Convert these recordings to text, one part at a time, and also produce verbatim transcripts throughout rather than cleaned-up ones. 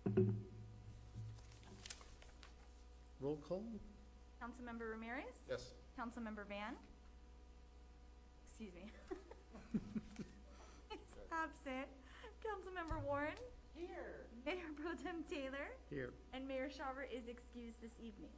Roll call? Councilmember Ramirez? Yes. Councilmember Van? Excuse me. It's absent. Councilmember Warren? Here. Mayor Pro Tem Taylor? Here. And Mayor Shawver is excused this evening.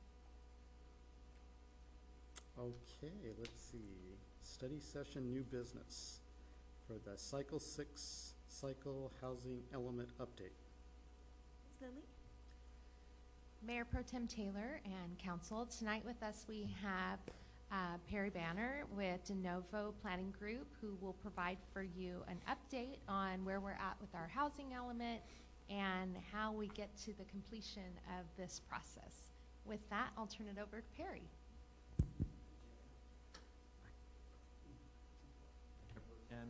Okay, let's see. Study session, new business for the Cycle Six Cycle Housing Element Update. Ms. Lilly? Mayor Pro Tem Taylor and Council, tonight with us we have uh, Perry Banner with De Novo Planning Group, who will provide for you an update on where we're at with our housing element and how we get to the completion of this process. With that, I'll turn it over to Perry. Um,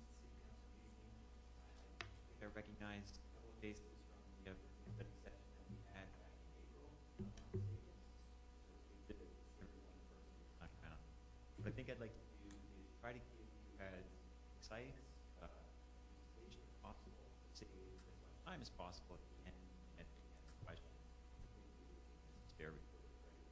I recognized a couple of faces from the uh, study session that we had back in April. So we did it everyone in person this time around. What I think I'd like to do is try to give you as concise uh, presentation as possible, save as much time as possible at the end, and to answer questions. Spare recorded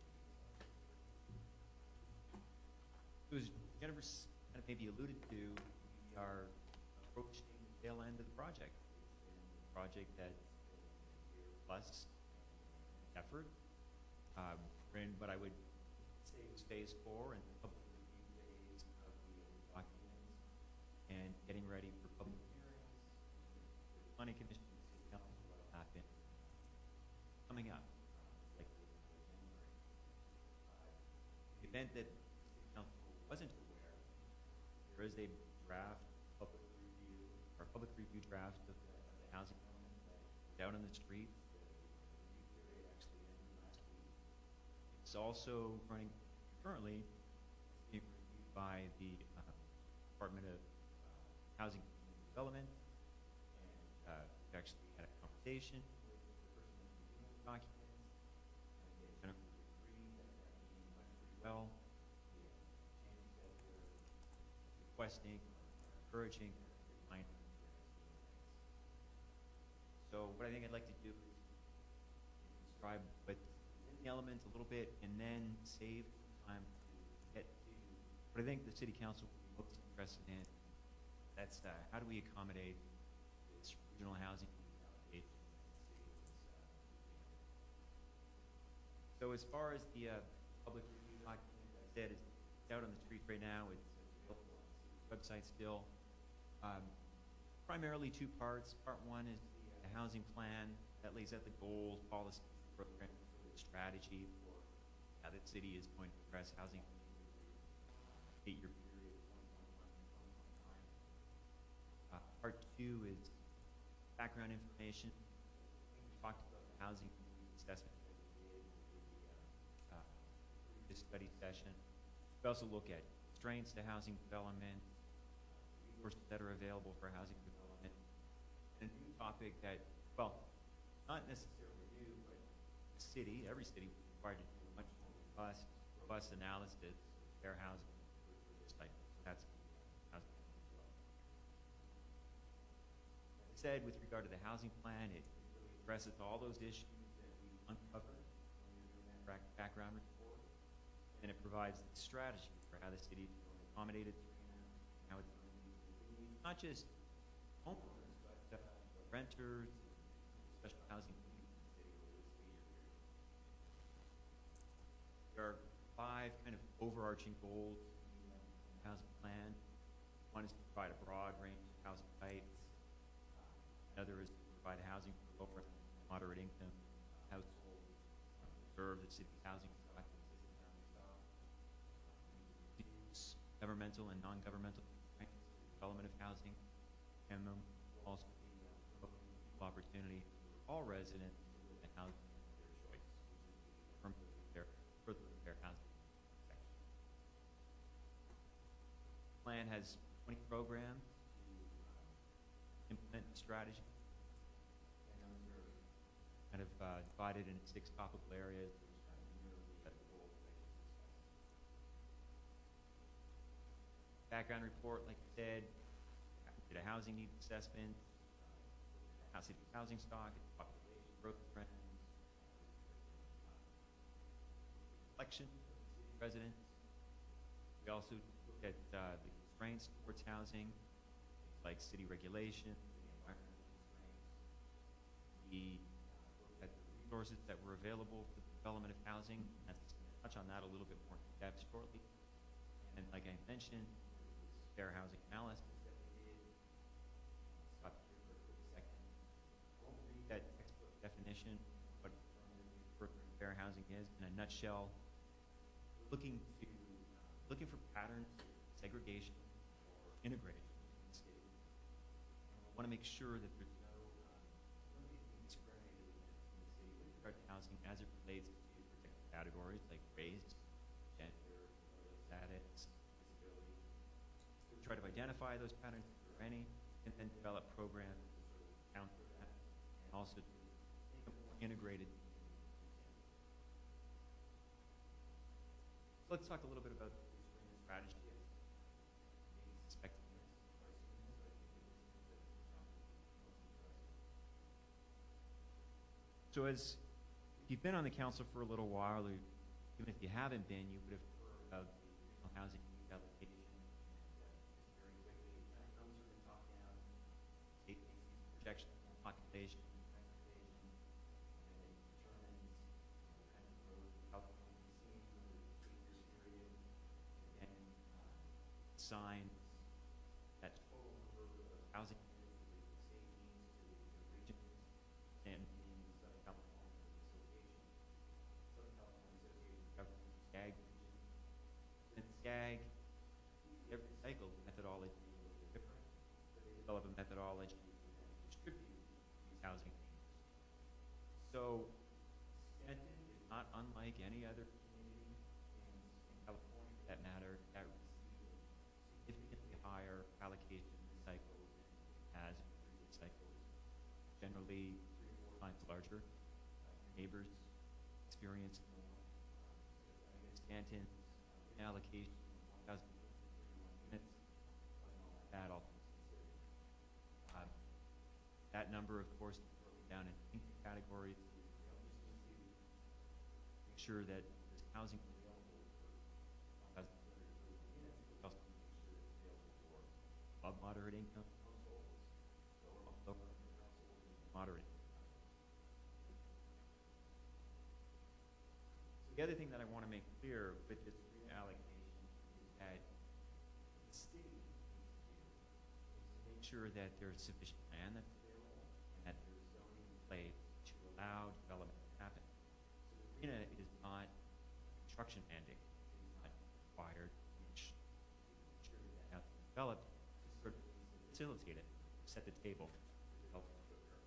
right. As Jennifer kind of maybe alluded to, we are approaching the tail end of the project. It's been a project that's been a year plus effort. Um, we're in what I would say was phase four and the public review phase of the documents and getting ready for public hearings, the planning commission, and city council will happen coming up, uh, likely in January. Uh, in the event that the city council wasn't aware, there is a draft public review, or public review draft of the, of the housing element that is out on the street. The, the review period actually ended last week. It's also running currently, it's being reviewed by the uh, Department of uh, Housing and Community Development, and uh, we've actually had a conversation with the person that's reviewing the documents, and again, Jennifer agreed that that meeting went pretty well. The uh, changes that they're requesting are, are encouraging, they're pretty minor in the grand scheme of things. So what I think I'd like to do is describe what's in the elements a little bit and then save some time to get to what I think the City Council will be most interested in. That's uh, how do we accommodate this regional housing allocation that the city is uh, So as far as the uh, public review document, as I said, it's out on the street right now. It's available on the city's website still. Um, primarily two parts. Part one is the, uh, the housing plan that lays out the goals, policies, programs, the strategy for how the city is going to address housing needs over the eight-year period, twenty twenty-one to twenty twenty-nine. Uh, part two is background information. We talked about the housing needs assessment that we did in the uh, uh, previous study session. We also look at constraints to housing development, resources that are available for housing development, and a new topic that, well, not necessarily new, but the city, every city was required to do a much more robust, robust analysis of fair housing for, for this cycle. So that's the uh, housing plan as well. As I said, with regard to the housing plan, it, it really addresses all those issues that we uncovered when we were doing that back, background report, and it provides the strategy for how the city is going to accommodate its renters, how it's going to meet the needs, not just homeowners, but uh, renters and special housing needs in the city over this eight-year period. There are five kind of overarching goals in the, um, in the housing plan. One is to provide a broad range of housing types. Uh, another is to provide housing for lower and moderate income uh, households. Uh, preserve the city's housing stock and existing housing stock. Uh, reduce governmental and non-governmental constraints to the development of housing, and then will also be uh, promoting equal opportunity for all residents to live in housing of their choice, which is the affirmative fair, further fair housing section. The plan has twenty programs to um, implement the strategy, and those are kind of uh, divided into six topical areas, which uh, mirror the, uh, the goals that I just discussed. Background report, like I said, did a housing needs assessment, uh, looked at the capacity of housing stock, its population growth trends, reflection of the city residents. We also look at uh, the constraints towards housing, things like city regulations, city environmental constraints. We uh, look at the resources that were available for the development of housing. That's going to touch on that a little bit more in depth shortly. And like I mentioned, there was fair housing analysis that we did. Stop here for a quick second. I won't read that textbook definition of what affirmative, furthering fair housing is. In a nutshell, we're looking to uh, looking for patterns of segregation or integration in the city. And we want to make sure that there's no um, nobody being discriminated against in the city with regard to housing as it relates to protected categories like race, gender, marital status, disability. We try to identify those patterns if there are any, and then develop programs to sort of counter that, and also to make a more integrated community if we can. So let's talk a little bit about the Serena strategy. I may be suspecting this before I assume this, but I think that this is the chunk that will be most interesting. So as if you've been on the council for a little while, or even if you haven't been, you would have heard of the regional housing needs allocation. And uh, just very quickly, it kind of comes from the top down. State makes these projections on population, transportation, and then it determines you know, the kinds of growth the outcome will be seen over the eight-year period, and then uh, assigns that total number of housing units that the state needs to the, to the regions, and being the Southern California Association. Southern California Association of Governments, SCAG region. And SCAG, every cycle, the methodology is a little bit different, but they develop a methodology to then distribute these housing needs. So Stanton is not unlike any other community in, in California, for that matter, that received a significantly higher allocation this cycle than it has in previous cycles. Generally, three or four times larger. Uh, your neighbors experience more. Um, so again, Stanton's uh, written allocation of one thousand two hundred thirty-one units wasn't all that bad, all things considered. Uh, that number, of course, is broken down into income categories. So we don't just need to make sure that there's housing available for one thousand two hundred thirty-one units, but we also need to make sure that it's available for above moderate income households, lower, lower income households, and moderate income households. So the other thing that I want to make clear with this reallocation is that what the city needs to do is to make sure that there's sufficient land that's available and that there's zoning in place to allow development to happen. So the RHNA is not a construction mandate. It is not required to make sure that that housing is developed. It sort of needs to facilitate it, set the table for development to occur.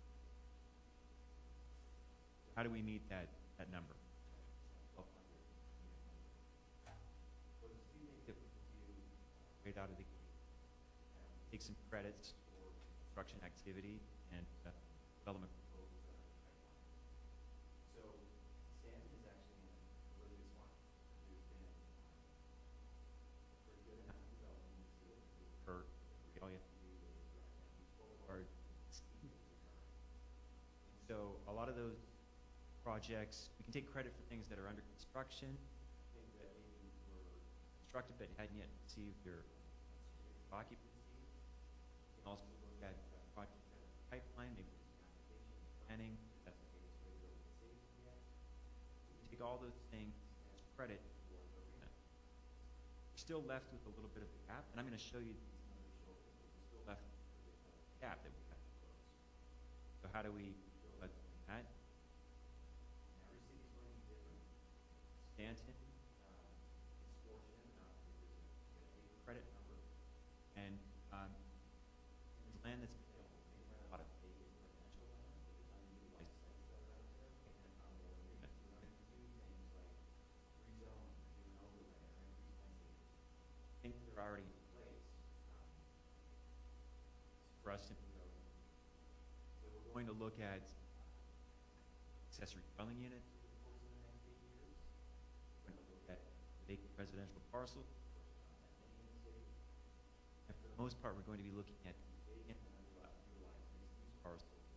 So how do we meet that, that number? twelve hundred unit number. Well, there's two things that we can do uh, right out of the gate. Uh, take some credits for construction activity and uh, development proposals that are in the pipeline. So Stanton is actually in a really good spot. There's been uh, a pretty good amount of development in the city to occur. All you have to do is run down Beach Boulevard and see it is occurring. And so a lot of those projects, we can take credit for things that are under construction, things that maybe were constructed but hadn't yet received their certificate of occupancy. We can also look at uh, projects that are in the pipeline, maybe there's an application and planning that hasn't made its way to the city yet. We can take all those things as credit for the RHNA. We're still left with a little bit of a gap, and I'm going to show you these numbers shortly, but we're still left with a gap that we have to close. So how do we go about doing that? Every city is going to be different. Stanton uh, is fortunate enough that there's a, we have a credit number, and um, and there's land that's available. We have a lot of vacant residential land, so there's unutilized sites that are out there. And on the RHNA, we can do things like rezone, do an overlay, or increase density. Things that are already in place um, for us simply are limited. So we're going to look at uh, accessory dwelling units over the course of the next eight years. We're going to look at vacant residential parcels. Of course, there's not that many in the city. And for the most part, we're going to be looking at these vacant and underutilized mixed-use parcels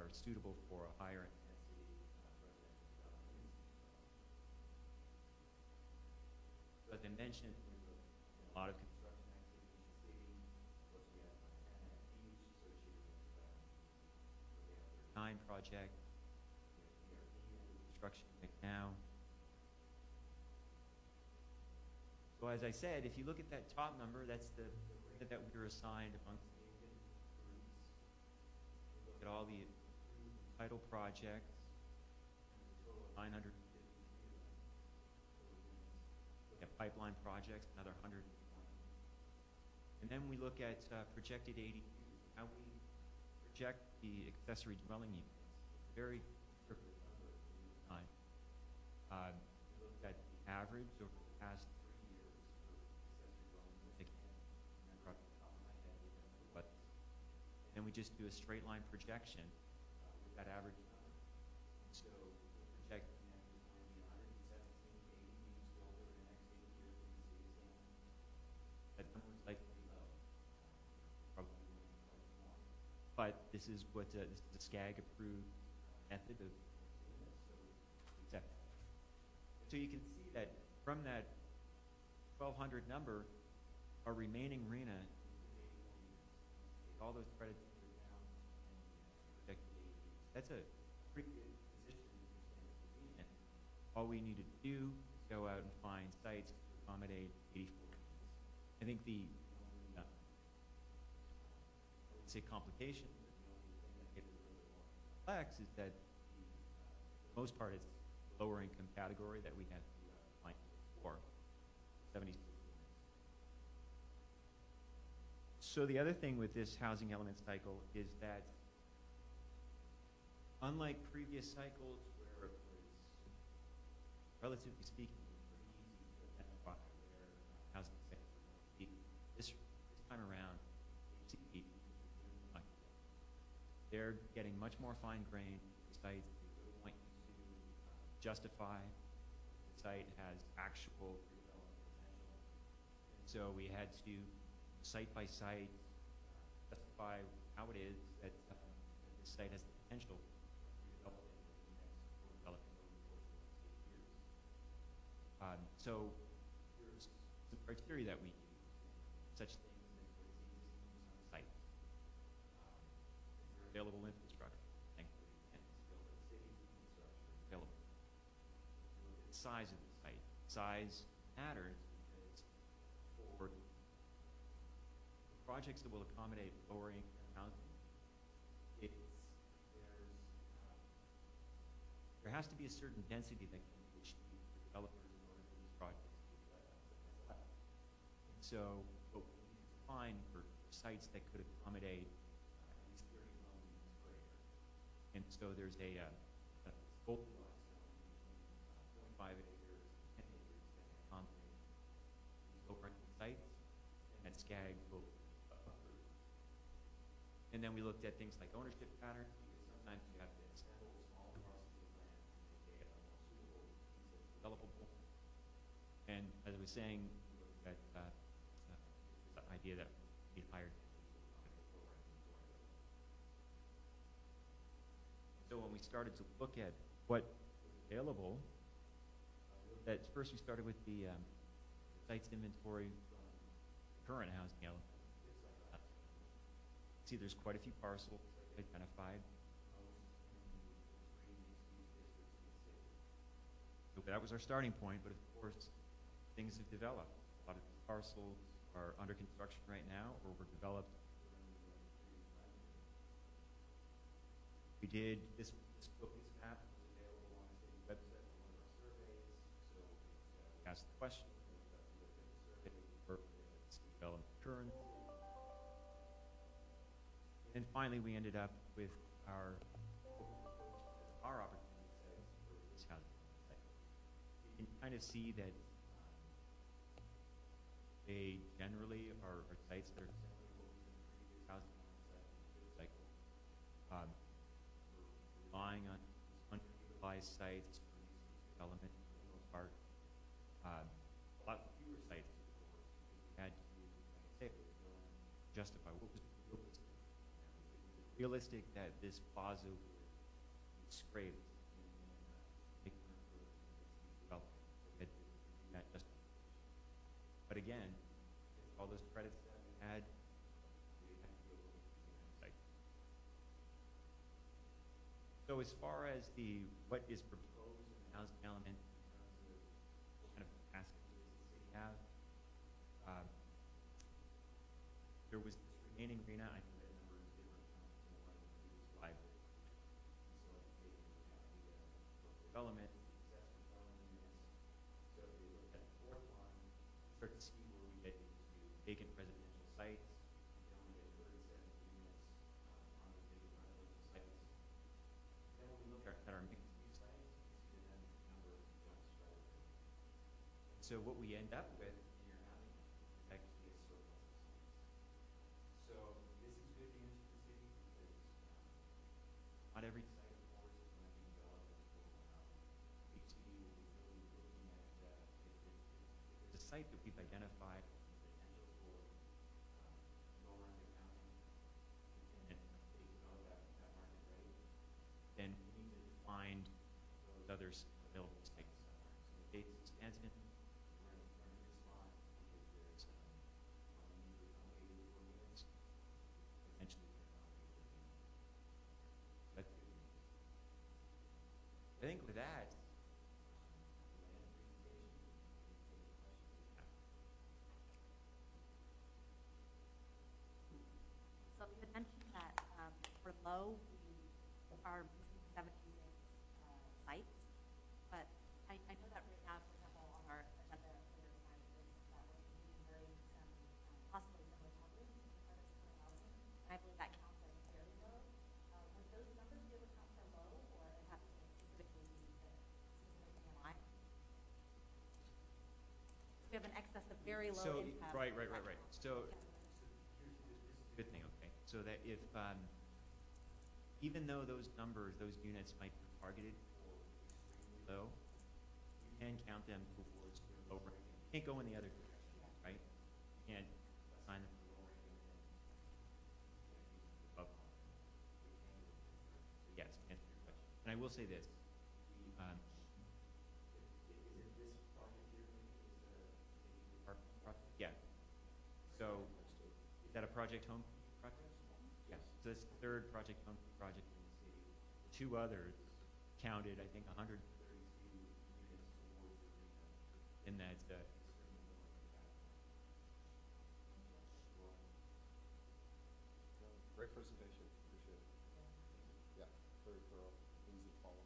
are suitable for a higher intensity uh, residential development. So as I mentioned, there's a, a lot of construction activity in the city. Of course, we have Montana Beach associated with um, the F thirty-nine project. We have P R P under construction right now. So as I said, if you look at that top number, that's the, the rate that we were assigned amongst vacant groups. We look at all the approved title projects, a total of nine hundred fifty-three of them. Total units. We have pipeline projects, another one hundred twenty. And then we look at uh, projected A D Us, how we project the accessory dwelling units. It's a very conservative number at time. Uh, we looked at the average over the past three years for accessory dwelling units. I can't remember off the top of my head what that number was. And then we just do a straight line projection uh, with that average number. And so we're projecting that there's going to be one hundred seventeen A D Us built over the next eight years in the city of San Luis. That number is likely to be low. Um, probably going to be much more. But this is what uh, this is the SCAG approved uh, method of doing this, so we accept that. So you can see that from that twelve hundred number, our remaining R E N A is eighty-four units. Take all those credits into account and the projected A D Us. That's a pretty good position for San Luis to be in. All we need to do is go out and find sites to accommodate eighty-four units. I think the only, uh, I wouldn't say complication, but the only thing that makes it a little bit more complex is that the, uh, for the most part, it's lower income category that we have to uh, find for seventy-six units. So the other thing with this housing element cycle is that unlike previous cycles where it was, relatively speaking, pretty easy to identify where uh, housing sites were going to be, this, this time around, H C P is doing much better. They're getting much more fine-grained sites. They will want you to uh, justify the site has actual redevelopment potential. And so we had to, site by site, uh, justify how it is that, um, that this site has the potential of redeveloping over the next, for developing over the course of the next eight years. Um, so here's some criteria that we use, such things as what is the existing use on the site. Um, is there available infrastructure? Thankfully, tenants built at the city's infrastructure is available. We look at the size of the site. Size matters because for the projects that will accommodate lower income housing, it's, there's, um, there has to be a certain density that can be achieved for developers in order for these projects to be successful. And so what we need to find for sites that could accommodate uh, at least thirty dwelling units per acre. And so there's a, uh, a Goldilocks zone between uh, zero point five acres and ten acres that can accommodate these low-ranking sites, and that SCAG will uh, approve. And then we looked at things like ownership patterns, because sometimes you have to assemble small parcels of land to make a, a more suitable piece of developable. And as I was saying, we looked at uh, uh, this idea that we need higher density to accommodate lower inventory building. So when we started to look at what was available, uh, we looked at, first we started with the, um, the sites inventory from the current housing element. Uh, see there's quite a few parcels identified, most in the, the three mixed-use districts in the city. So that was our starting point, but of course, things have developed. A lot of these parcels are under construction right now or were developed during the, uh, the previous plan period. We did, this, this focus map was available on the city website for one of our surveys, so it, uh, we asked the question, we looked up, we looked at the survey, we worked with the city development current. And finally, we ended up with our, our opportunity sites for this housing cycle. You can kind of see that um, they generally are, are sites that are similar to what we did in the previous housing cycle. Um, we're relying on these underutilized sites for mixed-use development for the most part. Um, a lot fewer sites, of course, because we had to, like I say, we go and justify what was realistic. You know, is it realistic that this plaza would scraped in, in uh, making room for the mixed-use development. So we had to do that justification. But again, with all those credits that we had, we didn't have to deal with using that site. So as far as the what is proposed in the housing element in terms of what kind of capacity does the city have, um, there was this remaining arena. I know that number is different from, from the one in the previous slide, but you still have to take into account the uh, local development, the accessory dwelling units. So if you look at the fourth line, you start to see where we get into vacant residential sites. You can only get thirty-seven units um, on those vacant residential sites. Then when we look at, at our mixed-use sites, you see that that number jumps right up there. And so what we end up with in your housing element is actually a surplus of sites. So this is good news for the city because um, not every site, of course, is going to be developed as affordable housing. H C D will be really looking at uh, if, if, if, if there's a site that we've identified as the potential for um, lower-income housing, and they develop that, that market rate, then we need to find those others available sites somewhere. So in the case of Stanton, we're in, we're in a good spot because there's um, only need to accommodate eighty-four units. Potentially can accommodate fifty units. That's good news. I think with that, um, I'm going to end the presentation and we can take any questions that you have. So you had mentioned that um, for low, we are missing seventy-six uh, sites, but I, I know that right now, for example, on our agenda later tonight is that we're going to be converting some um, possibly some recoveries into credits for housing, and I believe that counts as very low. Uh, would those numbers be able to count for low, or it has to specifically be the specific A M I? We have an excess of very low So, income. right, right, right, right. So, Yeah. so here's the, this is a good thing, okay? So that if, um, even though those numbers, those units might be targeted for extremely low, you can count them towards your lower income. You can't go in the other direction, right? You can't assign them to lower income and then you can't use them for above poverty. So you can go in the other direction. So yes, to answer your question. And I will say this, the, um, if, is it this project here maybe is the, the apartment project? Yeah. So is that a project home project? Yeah. So that's the third project home project in the city. The two others counted, I think, one hundred thirty-two units towards the arena in that uh, extremely low income category. You're welcome. No, great presentation. Appreciate it. Yeah, very thorough. Easy to follow.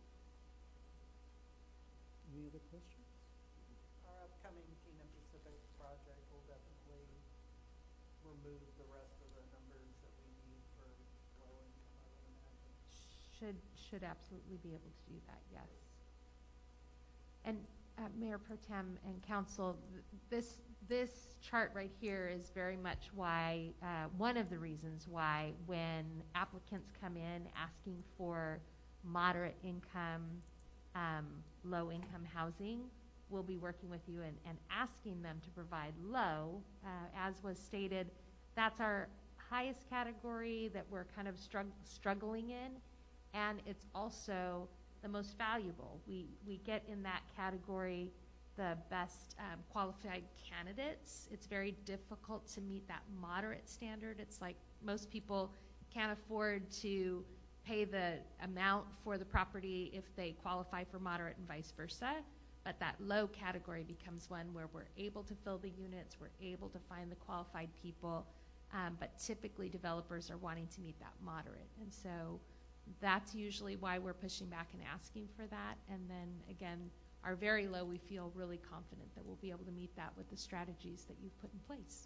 Any other questions? Our upcoming Kena Pacific project will definitely remove the rest of the numbers that we need for low income, I would imagine. Should, should absolutely be able to do that, yes. And uh, Mayor Pro Tem and Council, th- this, this chart right here is very much why, uh, one of the reasons why when applicants come in asking for moderate income, um, low income housing, we'll be working with you and, and asking them to provide low. Uh, as was stated, that's our highest category that we're kind of strugg- struggling in, and it's also the most valuable. We, we get in that category the best um, qualified candidates. It's very difficult to meet that moderate standard. It's like most people can't afford to pay the amount for the property if they qualify for moderate and vice versa. But that low category becomes one where we're able to fill the units, we're able to find the qualified people, um, but typically developers are wanting to meet that moderate. And so that's usually why we're pushing back and asking for that. And then again, our very low, we feel really confident that we'll be able to meet that with the strategies that you've put in place.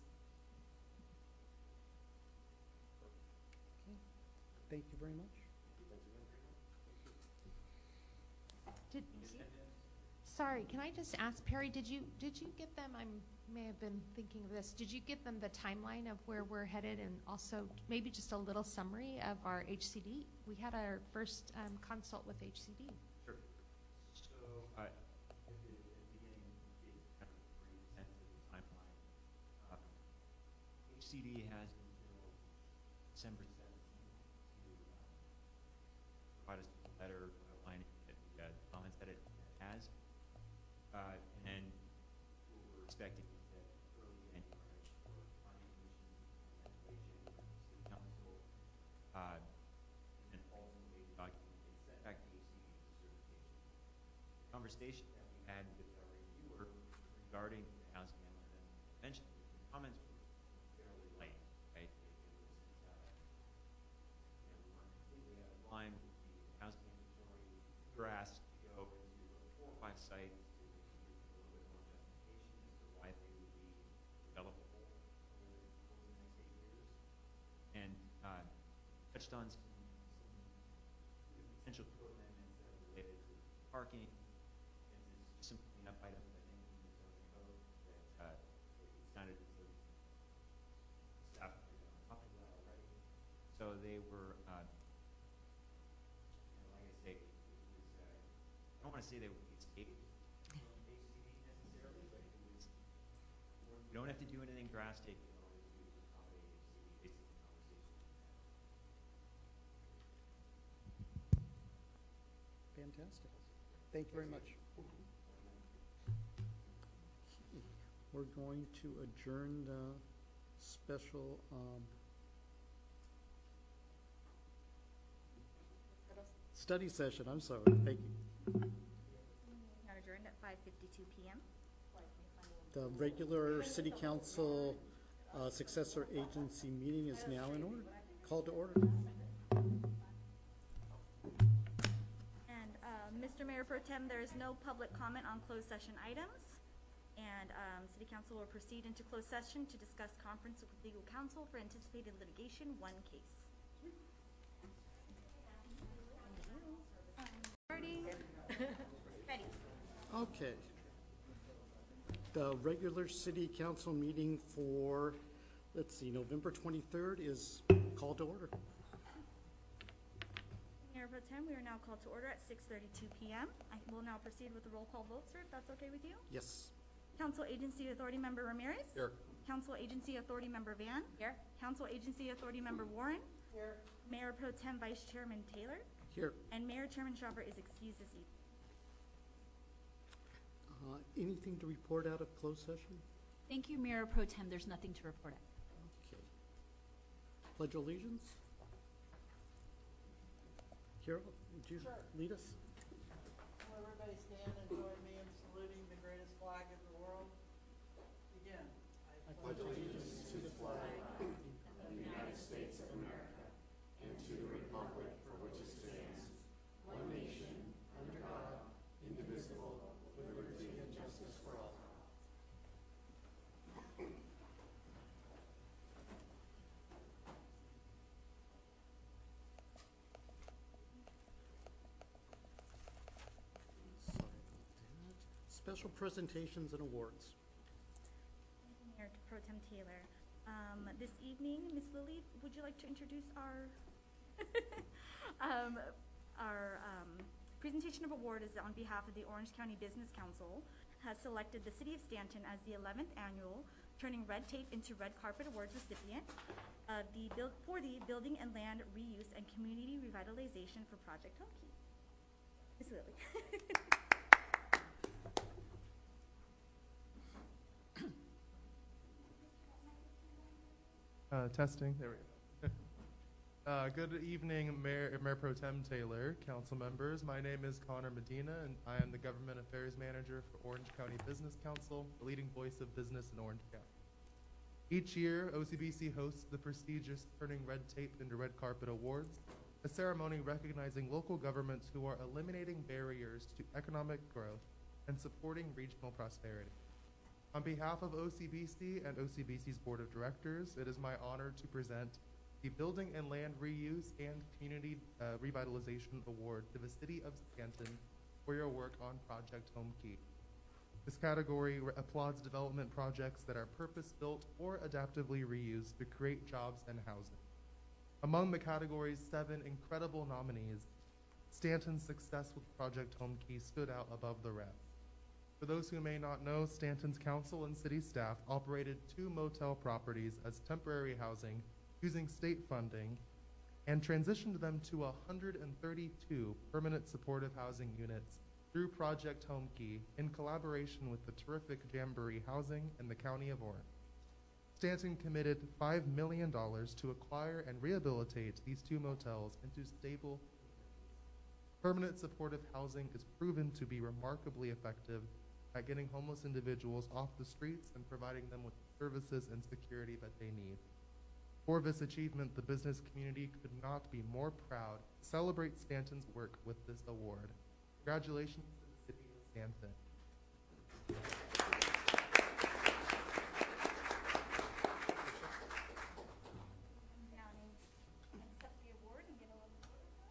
Okay. Thank you very much. Thanks again. Did, sorry, can I just ask, Perry, did you, did you get them, I may have been thinking of this, did you get them the timeline of where we're headed and also maybe just a little summary of our H C D? We had our first um, consult with H C D. Sure. So, uh, at the, at the beginning, gave kind of a brief sense of the timeline. Um, H C D has until December seventeenth to um, provide us with a letter uh, Uh, and then what we're expecting is that early January for planning commission evaluation, city council, uh, and then ultimately the document gets sent back to H C D for certification. The conversation that we had with our reviewer regarding the housing and land convention, the comments were fairly light, right? It, it wasn't, uh, you know, we weren't completely out of line with the housing inventory. We were asked to go into four or five sites to maybe give a little bit more justification as to why they would be developable over the, over the next eight years. And uh, touched on some, some potential code amendments that are related to parking. And this is just some cleanup items, I think, in the zoning code that uh, it, it sounded as though staff had been on top of that already. So they were, uh, you know, like I say, it was, uh, I don't want to say they escaped from H C D necessarily, but it was, you don't have to do anything drastic in order to accommodate H C D based on the conversation that we had. Fantastic. Thank you very much. We're going to adjourn the special, um, study session, I'm sorry, thank you. Now adjourned at five fifty-two P M The regular city council uh, successor agency meeting is now in order, called to order. And uh, Mister Mayor Pro Tem, there is no public comment on closed session items. And um, City Council will proceed into closed session to discuss conference with legal counsel for anticipated litigation, one case. Starting. Ready. Okay. The regular city council meeting for, let's see, November twenty-third is called to order. Mayor Pro Tem, we are now called to order at six thirty-two P M I will now proceed with the roll call vote, sir, if that's okay with you. Yes. Council Agency Authority Member Ramirez. Here. Council Agency Authority Member Van. Here. Council Agency Authority Member Warren. Here. Mayor Pro Tem Vice Chairman Taylor. Here. And Mayor Chairman Schaffer is excused this evening. Uh, anything to report out of closed session? Thank you, Mayor Pro Tem. There's nothing to report at. Okay. Pledge allegiance? Carol, would you Sure. lead us? Will everybody stand and join me in saluting the greatest flag in the world? Begin. I pledge allegiance to the flag Sorry about that. Special presentations and awards. Thank you, Mayor Pro Tem Taylor. Um, this evening, Miz Lilly, would you like to introduce our um, our um, presentation of award is on behalf of the Orange County Business Council has selected the City of Stanton as the eleventh annual Turning Red Tape into Red Carpet Awards recipient of the build for the Building and Land Reuse and Community Revitalization for Project Homekey. Miz Lilly. Uh, testing, there we go. uh, good evening, Mayor, Mayor Pro Tem Taylor, council members. My name is Connor Medina, and I am the Government Affairs Manager for Orange County Business Council, the leading voice of business in Orange County. Each year, O C B C hosts the prestigious Turning Red Tape into Red Carpet Awards, a ceremony recognizing local governments who are eliminating barriers to economic growth and supporting regional prosperity. On behalf of O C B C and O C B C's Board of Directors, it is my honor to present the Building and Land Reuse and Community uh, Revitalization Award to the City of Stanton for your work on Project Homekey. This category applauds development projects that are purpose-built or adaptively reused to create jobs and housing. Among the category's seven incredible nominees, Stanton's success with Project Homekey stood out above the rest. For those who may not know, Stanton's council and city staff operated two motel properties as temporary housing using state funding and transitioned them to one hundred thirty-two permanent supportive housing units through Project Home Key in collaboration with the terrific Jamboree Housing in the County of Orange. Stanton committed five million dollars to acquire and rehabilitate these two motels into stable communities. Permanent supportive housing is proven to be remarkably effective at getting homeless individuals off the streets and providing them with the services and security that they need. For this achievement, the business community could not be more proud to celebrate Stanton's work with this award. Congratulations to the City of Stanton. Down and accept the award and get a little photograph.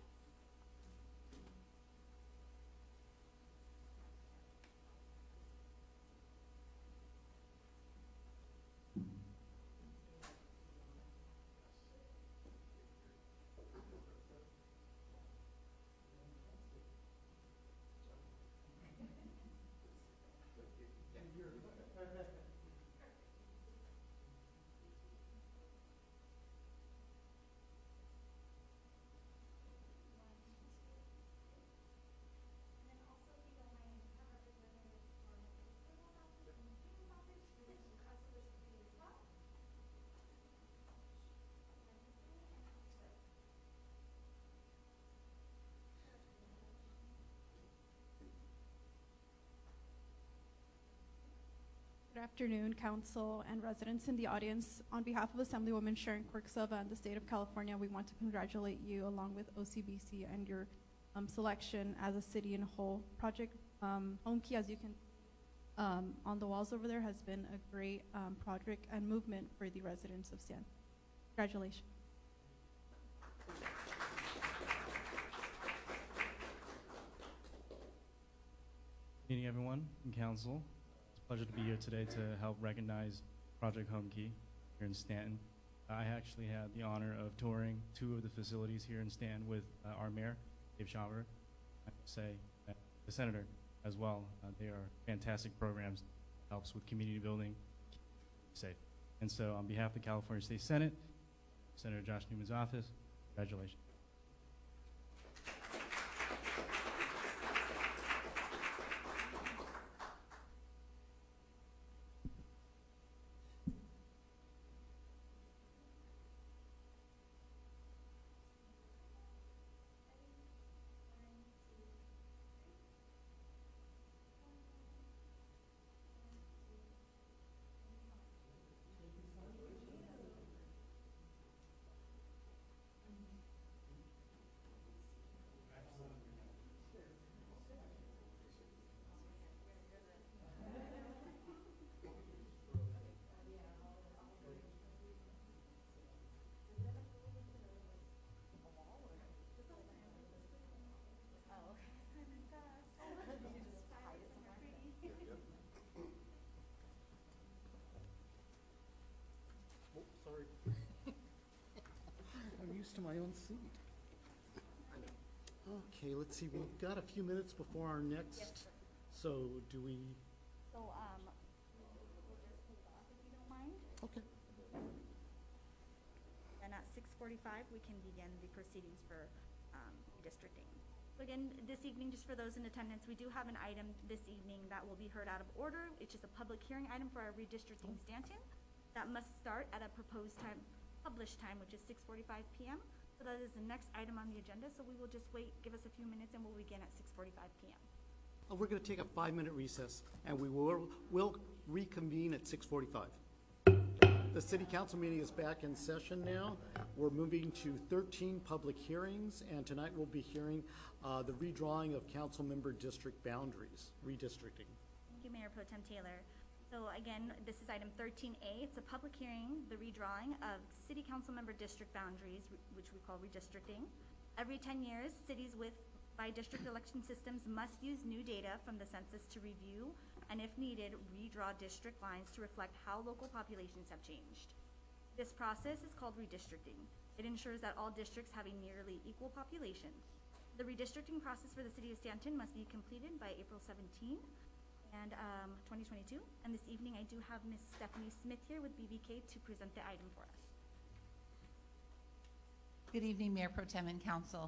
Good afternoon, Council and residents in the audience. On behalf of Assemblywoman Sharon Quirk-Silva and the State of California, we want to congratulate you along with O C B C and your um, selection as a city in whole. Project um, Home Key, as you can see um, on the walls over there, has been a great um, project and movement for the residents of Stanton. Congratulations. Good evening, everyone in council. It's a pleasure to be here today to help recognize Project Home Key here in Stanton. I actually had the honor of touring two of the facilities here in Stanton with uh, our mayor, Dave Schauber. I would say uh, the senator as well. Uh, they are fantastic programs, helps with community building, keep safe. And so on behalf of the California State Senate, Senator Josh Newman's office, congratulations. Oh, sorry. I'm used to my own seat. Okay, let's see, we've got a few minutes before our next, so do we, So, um, we'll just move off if you don't mind. okay. And at six forty-five, we can begin the proceedings for um, redistricting. So again, this evening, just for those in attendance, we do have an item this evening that will be heard out of order, which is a public hearing item for our redistricting Stanton. That must start at a proposed time, published time, which is six forty-five p m So that is the next item on the agenda, so we will just wait, give us a few minutes, and we'll begin at six forty-five p m Uh, We're going to take a five-minute recess, and we will, will reconvene at six forty-five. The city council meeting is back in session now. We're moving to thirteen public hearings, and tonight we'll be hearing uh, the redrawing of council member district boundaries, redistricting. Thank you, Mayor Pro Tem Taylor. So again, this is item thirteen A. It's a public hearing, the redrawing of city council member district boundaries, which we call redistricting. Every ten years, cities with by district election systems must use new data from the census to review and, if needed, redraw district lines to reflect how local populations have changed. This process is called redistricting. It ensures that all districts have a nearly equal population. The redistricting process for the city of Stanton must be completed by April seventeenth and um, twenty twenty-two. And this evening, I do have Miz Stephanie Smith here with B B K to present the item for us. Good evening, Mayor Pro Tem and Council.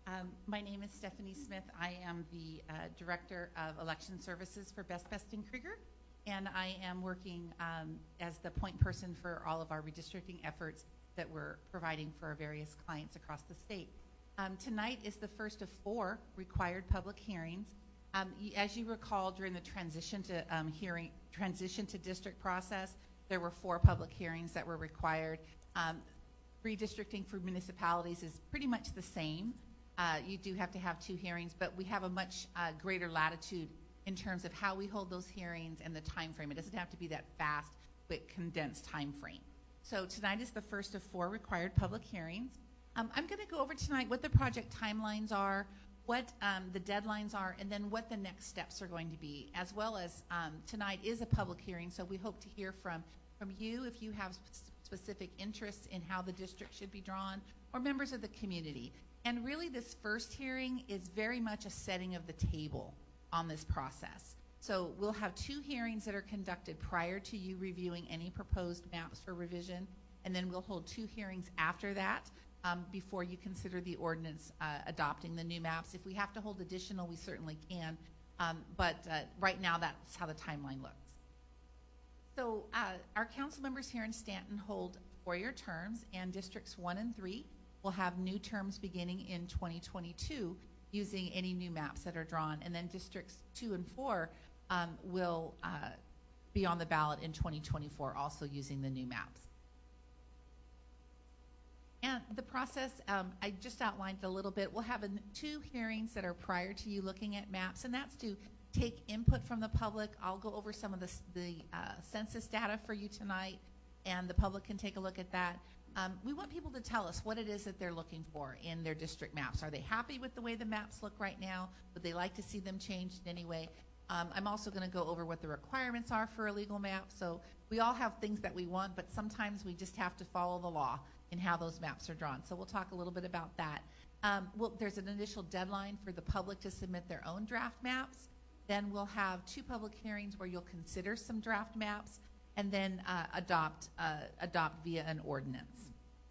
Um, my name is Stephanie Smith. I am the uh, Director of Election Services for Best Best in Krieger, and I am working um, as the point person for all of our redistricting efforts that we're providing for our various clients across the state. Um, tonight is the first of four required public hearings. Um, y- as you recall, during the transition to um, hearing, transition to district process, there were four public hearings that were required. Um, redistricting for municipalities is pretty much the same. Uh, you do have to have two hearings, but we have a much uh, greater latitude in terms of how we hold those hearings and the time frame. It doesn't have to be that fast, but condensed time frame. So tonight is the first of four required public hearings. Um, I'm going to go over tonight what the project timelines are, what um, the deadlines are, and then what the next steps are going to be, as well as um, tonight is a public hearing, so we hope to hear from, from you if you have sp- specific interests in how the district should be drawn, or members of the community. And really, this first hearing is very much a setting of the table on this process. So we'll have two hearings that are conducted prior to you reviewing any proposed maps for revision, and then we'll hold two hearings after that um, before you consider the ordinance uh, adopting the new maps. If we have to hold additional, we certainly can, um, but uh, right now that's how the timeline looks. So uh, our council members here in Stanton hold four-year terms, and districts one and three will have new terms beginning in twenty twenty-two using any new maps that are drawn. And then districts two and four um, will uh, be on the ballot in twenty twenty-four also using the new maps. And the process, um, I just outlined a little bit. We'll have a, two hearings that are prior to you looking at maps, and that's to take input from the public. I'll go over some of the, the uh, census data for you tonight, and the public can take a look at that. Um, we want people to tell us what it is that they're looking for in their district maps. Are they happy with the way the maps look right now? Would they like to see them changed in any way? Um, I'm also going to go over what the requirements are for a legal map. So we all have things that we want, but sometimes we just have to follow the law in how those maps are drawn. So we'll talk a little bit about that. Um, well, there's an initial deadline for the public to submit their own draft maps. Then we'll have two public hearings where you'll consider some draft maps, and then uh, adopt uh, adopt via an ordinance.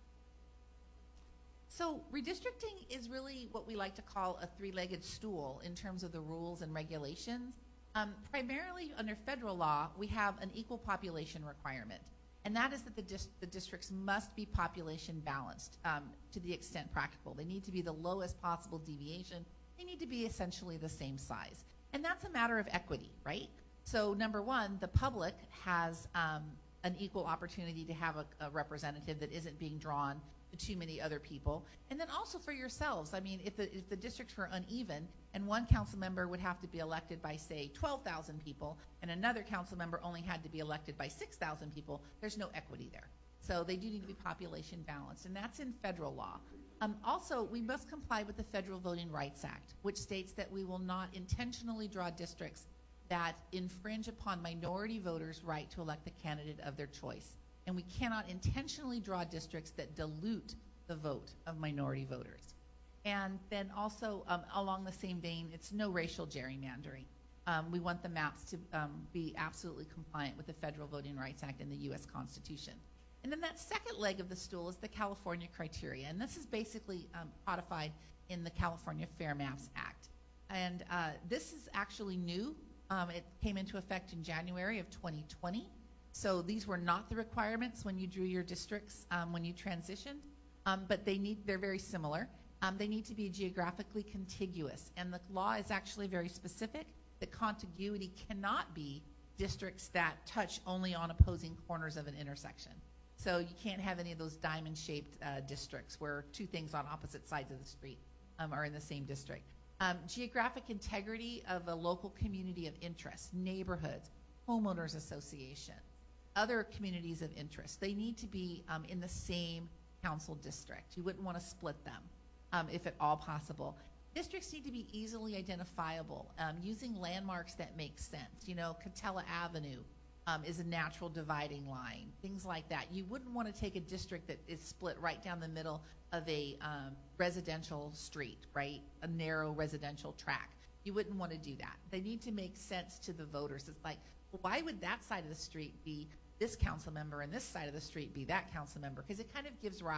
So redistricting is really what we like to call a three-legged stool in terms of the rules and regulations. Um, primarily under federal law, we have an equal population requirement, and that is that the, dis- the districts must be population balanced um, to the extent practical. They need to be the lowest possible deviation. They need to be essentially the same size. And that's a matter of equity, right? So number one, the public has um, an equal opportunity to have a, a representative that isn't being drawn to too many other people. And then also for yourselves, I mean, if the, if the districts were uneven and one council member would have to be elected by, say, twelve thousand people and another council member only had to be elected by six thousand people, there's no equity there. So they do need to be population balanced, and that's in federal law. Um, also, we must comply with the Federal Voting Rights Act, which states that we will not intentionally draw districts that infringe upon minority voters' right to elect the candidate of their choice. And we cannot intentionally draw districts that dilute the vote of minority voters. And then also, um, along the same vein, it's no racial gerrymandering. Um, we want the maps to um, be absolutely compliant with the Federal Voting Rights Act and the U S Constitution. And then that second leg of the stool is the California criteria. And this is basically um, codified in the California Fair Maps Act. And uh, this is actually new. Um, it came into effect in January of twenty twenty. So these were not the requirements when you drew your districts um, when you transitioned, um, but they need, they're very similar. Um, they need to be geographically contiguous. And the law is actually very specific that contiguity cannot be districts that touch only on opposing corners of an intersection. So you can't have any of those diamond-shaped uh, districts where two things on opposite sides of the street um, are in the same district. Um, geographic integrity of a local community of interest, neighborhoods, homeowners association, other communities of interest. They need to be um, in the same council district. You wouldn't want to split them um, if at all possible. Districts need to be easily identifiable um, using landmarks that make sense. You know, Catella Avenue um, is a natural dividing line, things like that. You wouldn't want to take a district that is split right down the middle of a um, residential street, right? A narrow residential tract. You wouldn't want to do that. They need to make sense to the voters. It's like, well, why would that side of the street be this council member and this side of the street be that council member? Because it kind of gives rise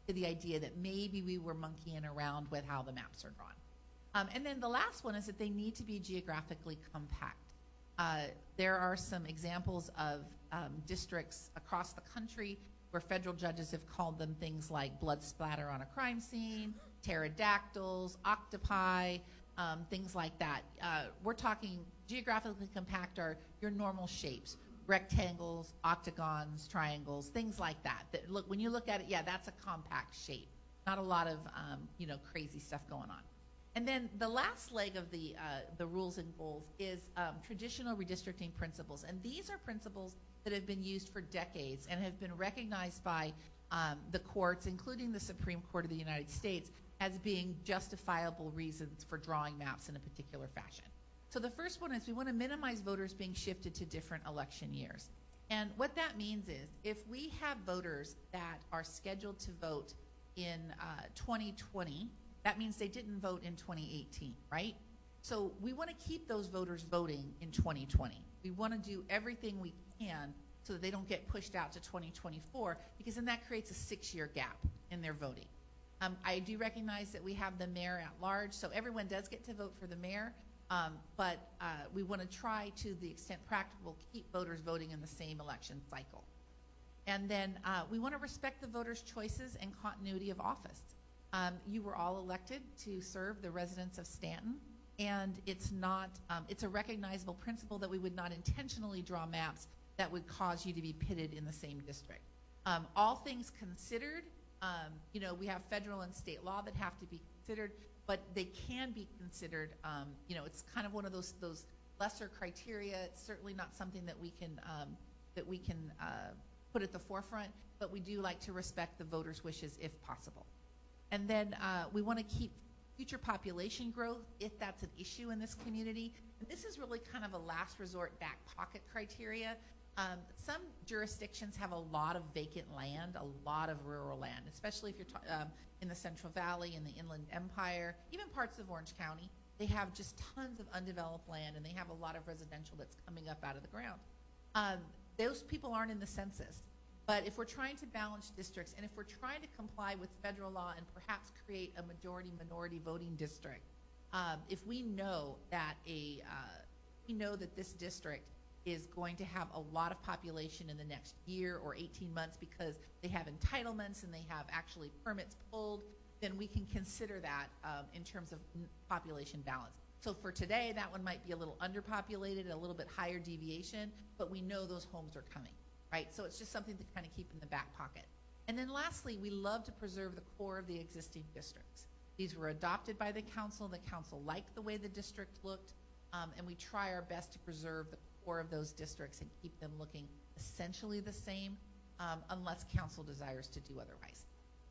to the idea that maybe we were monkeying around with how the maps are drawn. Um, and then the last one is that they need to be geographically compact. Uh, there are some examples of um, districts across the country where federal judges have called them things like blood splatter on a crime scene, pterodactyls, octopi, um, things like that. Uh, we're talking geographically compact are your normal shapes, rectangles, octagons, triangles, things like that. That look, when you look at it, yeah, that's a compact shape. Not a lot of um, you know, crazy stuff going on. And then the last leg of the uh, the rules and goals is um, traditional redistricting principles, and these are principles that have been used for decades and have been recognized by um, the courts, including the Supreme Court of the United States, as being justifiable reasons for drawing maps in a particular fashion. So the first one is we want to minimize voters being shifted to different election years. And what that means is if we have voters that are scheduled to vote in uh, twenty twenty, that means they didn't vote in twenty eighteen, right? So we want to keep those voters voting in twenty twenty. We want to do everything we can so that they don't get pushed out to twenty twenty-four, because then that creates a six-year gap in their voting. Um, I do recognize that we have the mayor at large, so everyone does get to vote for the mayor, um, but uh, we want to try, to the extent practical, keep voters voting in the same election cycle. And then uh, we want to respect the voters' choices and continuity of office. Um, you were all elected to serve the residents of Stanton, and it's not, um, it's a recognizable principle that we would not intentionally draw maps that would cause you to be pitted in the same district. Um, all things considered, um, you know, we have federal and state law that have to be considered, but they can be considered, um, you know, it's kind of one of those, those lesser criteria. It's certainly not something that we can, um, that we can uh, put at the forefront, but we do like to respect the voters' wishes if possible. And then uh, we want to keep future population growth if that's an issue in this community. And this is really kind of a last resort back pocket criteria. Um, some jurisdictions have a lot of vacant land, a lot of rural land, especially if you're ta- um, in the Central Valley, in the Inland Empire, even parts of Orange County. They have just tons of undeveloped land, and they have a lot of residential that's coming up out of the ground. Um, those people aren't in the census. But if we're trying to balance districts, and if we're trying to comply with federal law and perhaps create a majority-minority voting district, um, if we know that a uh, we know that this district is going to have a lot of population in the next year or eighteen months because they have entitlements and they have actually permits pulled, then we can consider that um, in terms of population balance. So for today, that one might be a little underpopulated, a little bit higher deviation, but we know those homes are coming. Right, so it's just something to kind of keep in the back pocket. And then lastly, we love to preserve the core of the existing districts. These were adopted by the council. The council liked the way the district looked, um, and we try our best to preserve the core of those districts and keep them looking essentially the same, um, unless council desires to do otherwise.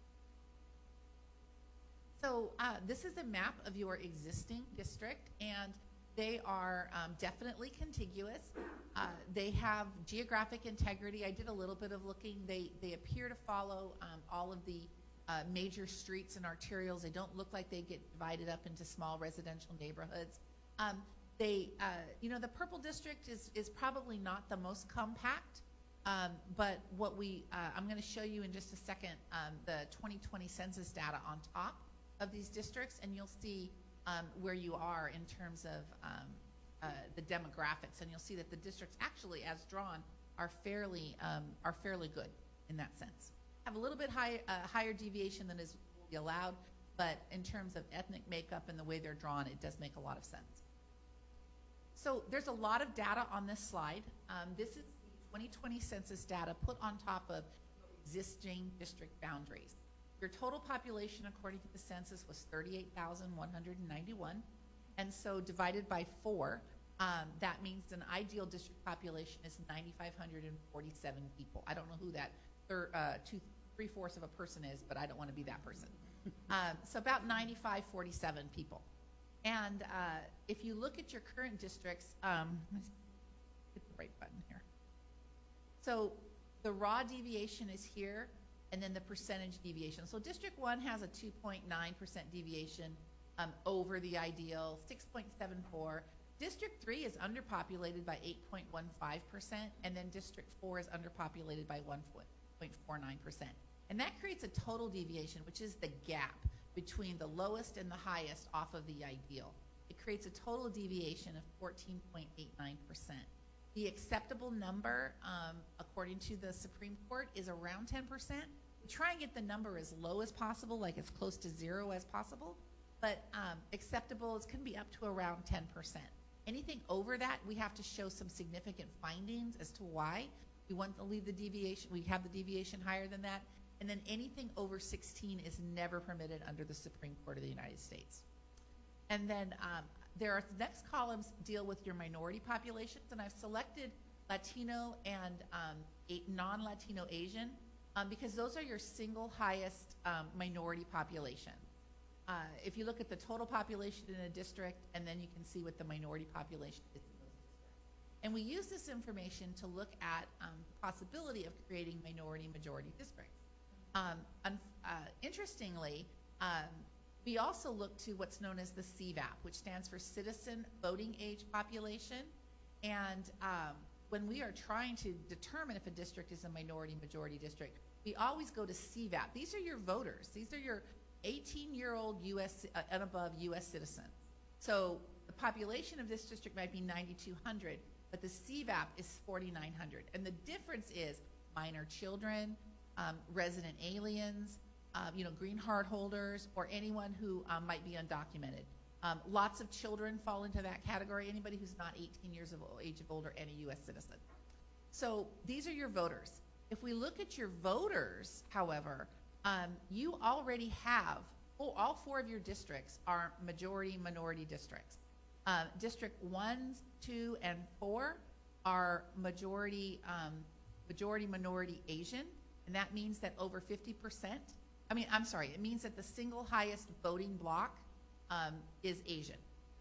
So uh, this is a map of your existing district, and they are um, definitely contiguous. Uh, they have geographic integrity. I did a little bit of looking. They, they appear to follow um, all of the uh, major streets and arterials. They don't look like they get divided up into small residential neighborhoods. Um, they, uh, you know, the purple district is, is probably not the most compact, um, but what we, uh, I'm going to show you in just a second um, the twenty twenty census data on top of these districts, and you'll see Um, where you are in terms of um, uh, the demographics, and you'll see that the districts actually, as drawn, are fairly um, are fairly good in that sense. Have a little bit high, uh, higher deviation than is allowed, but in terms of ethnic makeup and the way they're drawn, it does make a lot of sense. So there's a lot of data on this slide. Um, this is the twenty twenty census data put on top of existing district boundaries. Your total population, according to the census, was thirty-eight thousand one hundred ninety-one. And so divided by four, um, that means an ideal district population is nine thousand five hundred forty-seven people. I don't know who that thir- uh, two, three-fourths of a person is, but I don't want to be that person. um, so about nine thousand five hundred forty-seven people. And uh, if you look at your current districts, um, let's hit the right button here. So the raw deviation is here, and then the percentage deviation. So District one has a two point nine percent deviation um, over the ideal, six point seven four. District three is underpopulated by eight point one five percent, and then District four is underpopulated by one point four nine percent. And that creates a total deviation, which is the gap between the lowest and the highest off of the ideal. It creates a total deviation of fourteen point eight nine percent. The acceptable number, um, according to the Supreme Court, is around ten percent. We try and get the number as low as possible, like as close to zero as possible, but um, acceptable is can be up to around ten percent. Anything over that, we have to show some significant findings as to why we want to leave the deviation, we have the deviation higher than that, and then anything over sixteen is never permitted under the Supreme Court of the United States. And then um, there are, the next columns deal with your minority populations, and I've selected Latino and um, a- non-Latino Asian um, because those are your single highest um, minority population. Uh, if you look at the total population in a district, and then you can see what the minority population is in those districts. And we use this information to look at um, the possibility of creating minority-majority districts. Um, un- uh, interestingly, um, we also look to what's known as the C VAP, which stands for Citizen Voting Age Population. And um, when we are trying to determine if a district is a minority-majority district, we always go to C VAP. These are your voters. These are your eighteen-year-old U S uh, and above U S citizens. So the population of this district might be ninety-two hundred, but the C VAP is forty-nine hundred. And the difference is minor children, um, resident aliens, uh, you know, green card holders, or anyone who um, might be undocumented. Um, lots of children fall into that category, anybody who's not eighteen years of age of older and a U S citizen. So these are your voters. If we look at your voters, however, um, you already have, oh, all four of your districts are majority minority districts. Uh, District one, two, and four are majority, um, majority minority Asian, and that means that over fifty percent, I mean, I'm sorry, it means that the single highest voting block um, is Asian.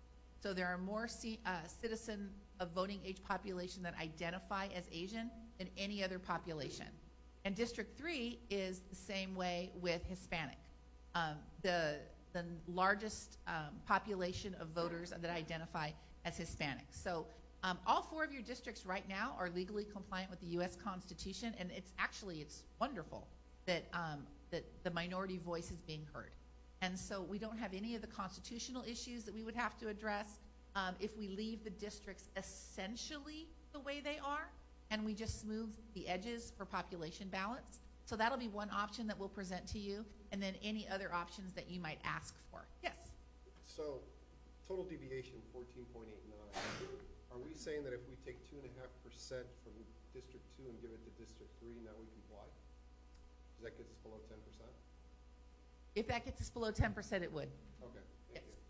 So there are more c- uh, citizen of voting age population that identify as Asian than any other population. And District three is the same way with Hispanic. Um, the, the largest um, population of voters that identify as Hispanic. So um, all four of your districts right now are legally compliant with the U S Constitution, and it's actually, it's wonderful that, um, that the minority voice is being heard. And so we don't have any of the constitutional issues that we would have to address um, if we leave the districts essentially the way they are, and we just smooth the edges for population balance. So that'll be one option that we'll present to you, and then any other options that you might ask for. Yes? So, total deviation fourteen point eight nine. Are we saying that if we take two and a half percent from District Two and give it to District Three, now we comply? Does that get us below ten percent? If that gets us below ten percent, it would. Okay, Yes. thank you.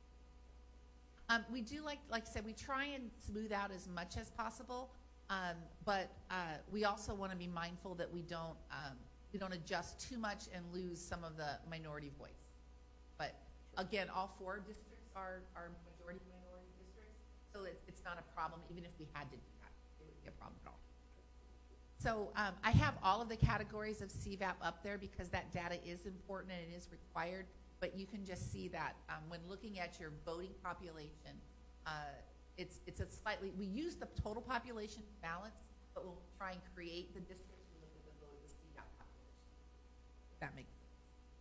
Um, we do, like, like I said, we try and smooth out as much as possible, um, but uh, we also want to be mindful that we don't um, we don't adjust too much and lose some of the minority voice. But again, all four districts are, are majority minority districts, so it's, it's not a problem. Even if we had to do that, it wouldn't be a problem at all. So um, I have all of the categories of C VAP up there because that data is important and it is required, but you can just see that um, when looking at your voting population, uh, it's, it's a slightly, we use the total population balance, but we'll try and create the districts we look at the vote of the C VAP population. If that makes sense.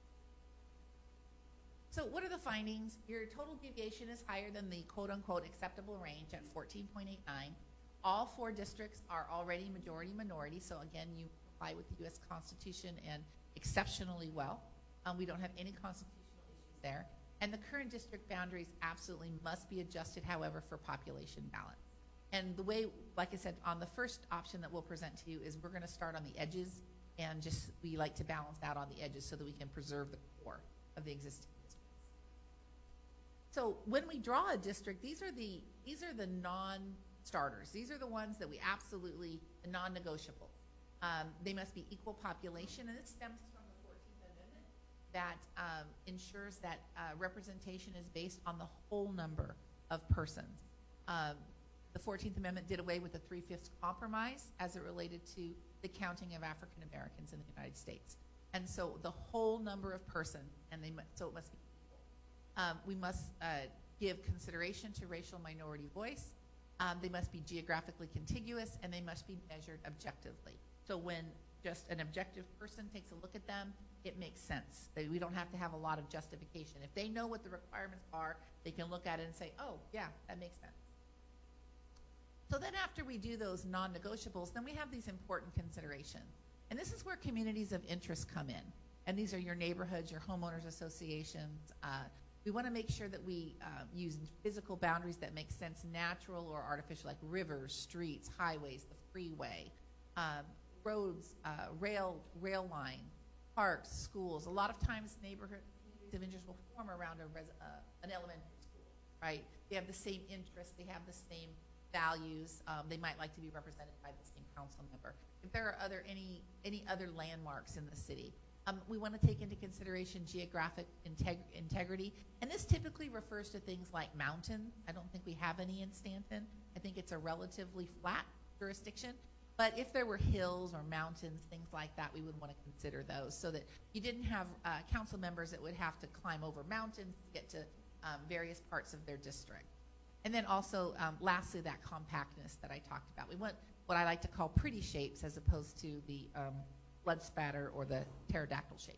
So what are the findings? Your total deviation is higher than the quote-unquote acceptable range at fourteen point eight nine. All four districts are already majority-minority, so again, you comply with the U S Constitution and exceptionally well. Um, we don't have any constitutional issues there. And the current district boundaries absolutely must be adjusted, however, for population balance. And the way, like I said, on the first option that we'll present to you is we're going to start on the edges, and just we like to balance out on the edges so that we can preserve the core of the existing districts. So when we draw a district, these are the these are the non starters. These are the ones that we absolutely, the non-negotiable. Um, they must be equal population, and it stems from the fourteenth Amendment that um, ensures that uh, representation is based on the whole number of persons. Um, the fourteenth Amendment did away with the three-fifths compromise as it related to the counting of African Americans in the United States. And so the whole number of persons, and they mu- so it must be equal. Um, we must uh, give consideration to racial minority voice. Um, they must be geographically contiguous, and they must be measured objectively. So when just an objective person takes a look at them, it makes sense. That we don't have to have a lot of justification. If they know what the requirements are, they can look at it and say, oh, yeah, that makes sense. So then after we do those non-negotiables, then we have these important considerations. And this is where communities of interest come in. And these are your neighborhoods, your homeowners associations. Uh, we want to make sure that we uh, use physical boundaries that make sense, natural or artificial, like rivers, streets, highways, the freeway, um, roads, uh, rail, rail line, parks, schools. A lot of times neighborhood communities of interest will form around a res uh, an elementary school, right? They have the same interests, they have the same values. Um, they might like to be represented by the same council member. If there are other any any other landmarks in the city, um, we want to take into consideration geographic integ integrity, and this typically refers to things like mountains. I don't think we have any in Stanton. I think it's a relatively flat jurisdiction. But if there were hills or mountains, things like that, we would want to consider those so that you didn't have uh, council members that would have to climb over mountains to get to um, various parts of their district. And then also, um, lastly, that compactness that I talked about. We want what I like to call pretty shapes as opposed to the um, blood spatter or the pterodactyl shape.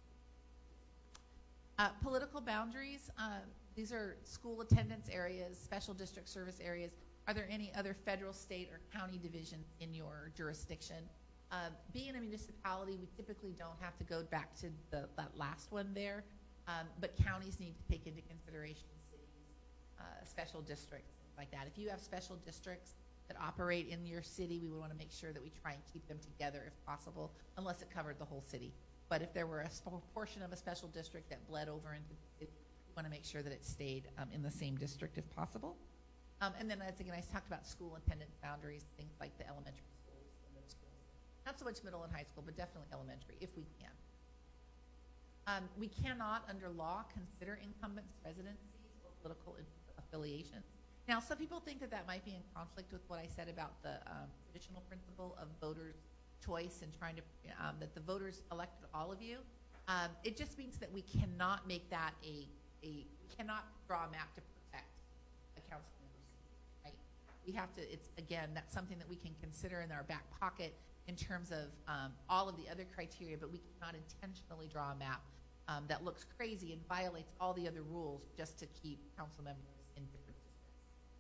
Uh, political boundaries, uh, these are school attendance areas, special district service areas. Are there any other federal, state, or county divisions in your jurisdiction? Uh, being a municipality, we typically don't have to go back to the, that last one there, um, but counties need to take into consideration Uh, special districts, things like that. If you have special districts that operate in your city, we would want to make sure that we try and keep them together if possible, unless it covered the whole city. But if there were a portion of a special district that bled over into the city, we want to make sure that it stayed um, in the same district if possible. Um, and then, as again, I talked about school attendance boundaries, things like the elementary schools, the middle schools. Not so much middle and high school, but definitely elementary, if we can. Um, we cannot, under law, consider incumbents' residencies or political affiliations. Now, some people think that that might be in conflict with what I said about the um, traditional principle of voters' choice and trying to, um, that the voters elected all of you. Um, it just means that we cannot make that a, a, we cannot draw a map to protect a council member's seat, right? We have to, it's, again, that's something that we can consider in our back pocket in terms of um, all of the other criteria, but we cannot intentionally draw a map um, that looks crazy and violates all the other rules just to keep council members in different districts.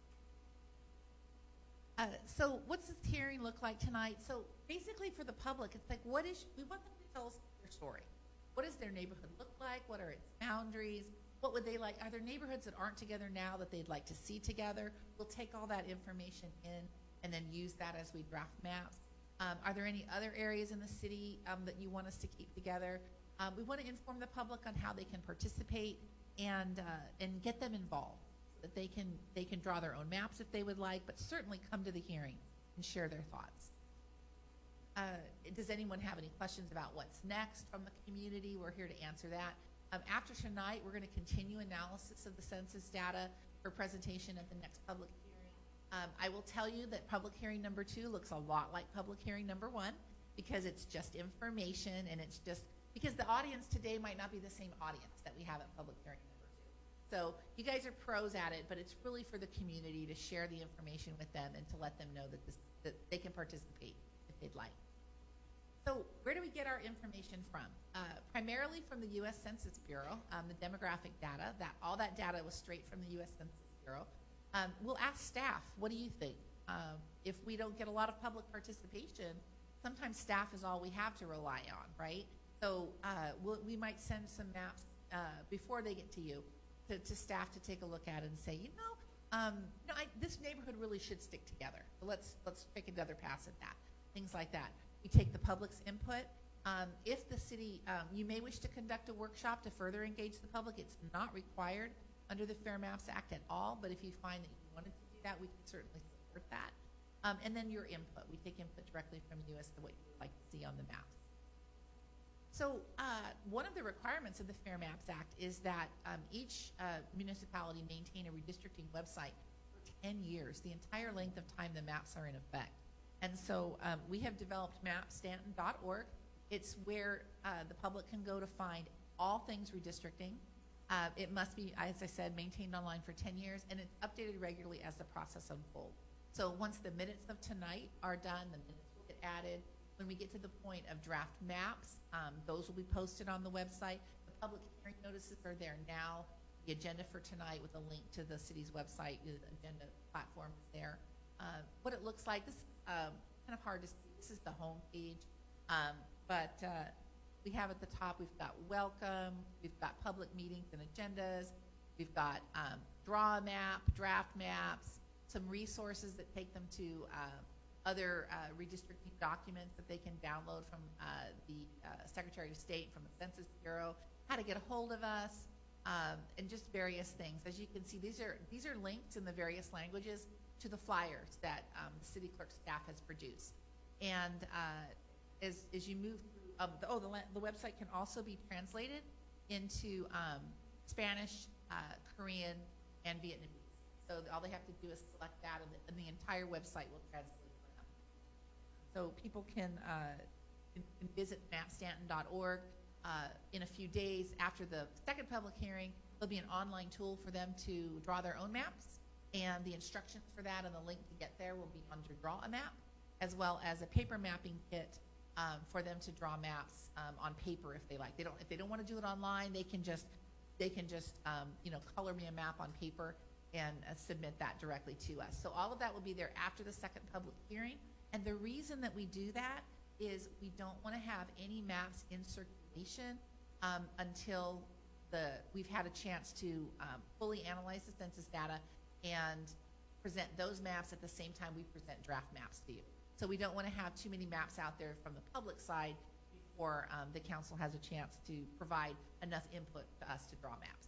Uh, so what's this hearing look like tonight? So basically for the public, it's like, what is, we want them to tell us their story. What does their neighborhood look like? What are its boundaries? What would they like? Are there neighborhoods that aren't together now that they'd like to see together? We'll take all that information in and then use that as we draft maps. Um, are there any other areas in the city um, that you want us to keep together? Um, we want to inform the public on how they can participate and uh, and get them involved, so that they can they can draw their own maps if they would like, but certainly come to the hearing and share their thoughts. Uh, does anyone have any questions about what's next from the community? We're here to answer that. Um, after tonight, we're going to continue analysis of the census data for presentation at the next public hearing. Um, I will tell you that public hearing number two looks a lot like public hearing number one because it's just information and it's just because the audience today might not be the same audience that we have at public hearing number two. So you guys are pros at it, but it's really for the community to share the information with them and to let them know that this that they can participate if they'd like. So where do we get our information from? Uh, primarily from the U S Census Bureau, um, the demographic data. That all that data was straight from the U S Census Bureau. Um, we'll ask staff, what do you think? Um, if we don't get a lot of public participation, sometimes staff is all we have to rely on, right? So uh, we'll, we might send some maps uh, before they get to you to, to staff to take a look at and say, you know, um, you know I, this neighborhood really should stick together. So let's let's take another pass at that. Things like that. We take the public's input. Um, if the city, um, you may wish to conduct a workshop to further engage the public. It's not required under the Fair Maps Act at all, but if you find that you wanted to do that, we can certainly support that. Um, and then your input. We take input directly from you as to what you would like to see on the maps. So uh, one of the requirements of the Fair Maps Act is that um, each uh, municipality maintain a redistricting website for ten years, the entire length of time the maps are in effect. And so um, we have developed map stanton dot org. It's where uh, the public can go to find all things redistricting. Uh, it must be, as I said, maintained online for ten years, and it's updated regularly as the process unfolds. So once the minutes of tonight are done, the minutes will get added. When we get to the point of draft maps, um, those will be posted on the website. The public hearing notices are there now. The agenda for tonight with a link to the city's website, the agenda platform is there. Uh, what it looks like, this is um, kind of hard to see. This is the home page. Um, but uh, we have at the top, we've got welcome, we've got public meetings and agendas, we've got um, draw a map, draft maps, some resources that take them to uh, other uh, redistricting documents that they can download from uh, the uh, Secretary of State, from the Census Bureau, how to get a hold of us, um, and just various things. As you can see, these are these are linked in the various languages to the flyers that um, the city clerk staff has produced. And uh, as, as you move through, um, the, oh, the, the website can also be translated into um, Spanish, uh, Korean, and Vietnamese. So all they have to do is select that, and the, and the entire website will translate for them. So people can, uh, can, can visit map stanton dot org. Uh, in a few days after the second public hearing, there'll be an online tool for them to draw their own maps, and the instructions for that and the link to get there will be under Draw a Map, as well as a paper mapping kit um, for them to draw maps um, on paper if they like. They don't, if they don't want to do it online, they can just, they can just, um, you know, color me a map on paper and uh, submit that directly to us. So all of that will be there after the second public hearing. And the reason that we do that is we don't want to have any maps in circulation um, until the we've had a chance to um, fully analyze the census data and present those maps at the same time we present draft maps to you. So we don't want to have too many maps out there from the public side before um, the council has a chance to provide enough input to us to draw maps.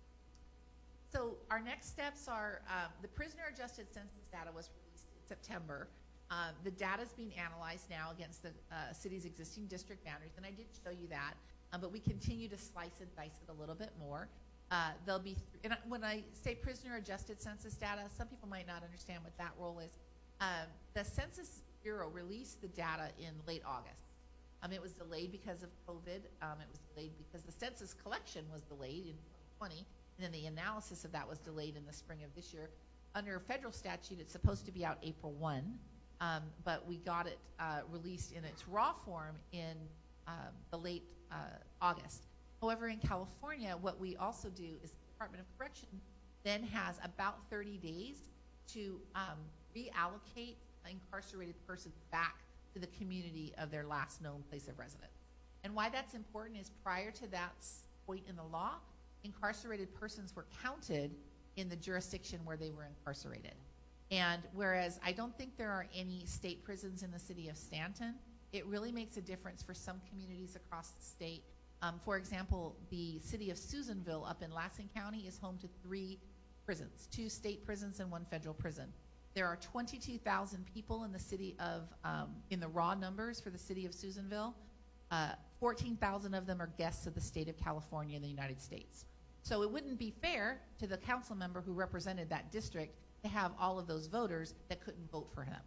So our next steps are um, the prisoner adjusted census data was released in September. Um, the data is being analyzed now against the uh, city's existing district boundaries, and I did show you that, um, but we continue to slice and dice it a little bit more. Uh, there'll be, th and when I say prisoner adjusted census data, some people might not understand what that role is. Um, the Census Bureau released the data in late August. Um, it was delayed because of COVID. Um, it was delayed because the census collection was delayed in twenty twenty, and then the analysis of that was delayed in the spring of this year. Under federal statute, it's supposed to be out April first, um, but we got it uh, released in its raw form in um, the late uh, August. However, in California, what we also do is the Department of Correction then has about thirty days to um, reallocate incarcerated persons back to the community of their last known place of residence. And why that's important is prior to that point in the law, incarcerated persons were counted in the jurisdiction where they were incarcerated. And whereas I don't think there are any state prisons in the city of Stanton, it really makes a difference for some communities across the state. Um, for example, the city of Susanville up in Lassen County is home to three prisons, two state prisons and one federal prison. There are twenty-two thousand people in the city of, um, in the raw numbers for the city of Susanville. Uh, fourteen thousand of them are guests of the state of California in the United States. So it wouldn't be fair to the council member who represented that district to have all of those voters that couldn't vote for him.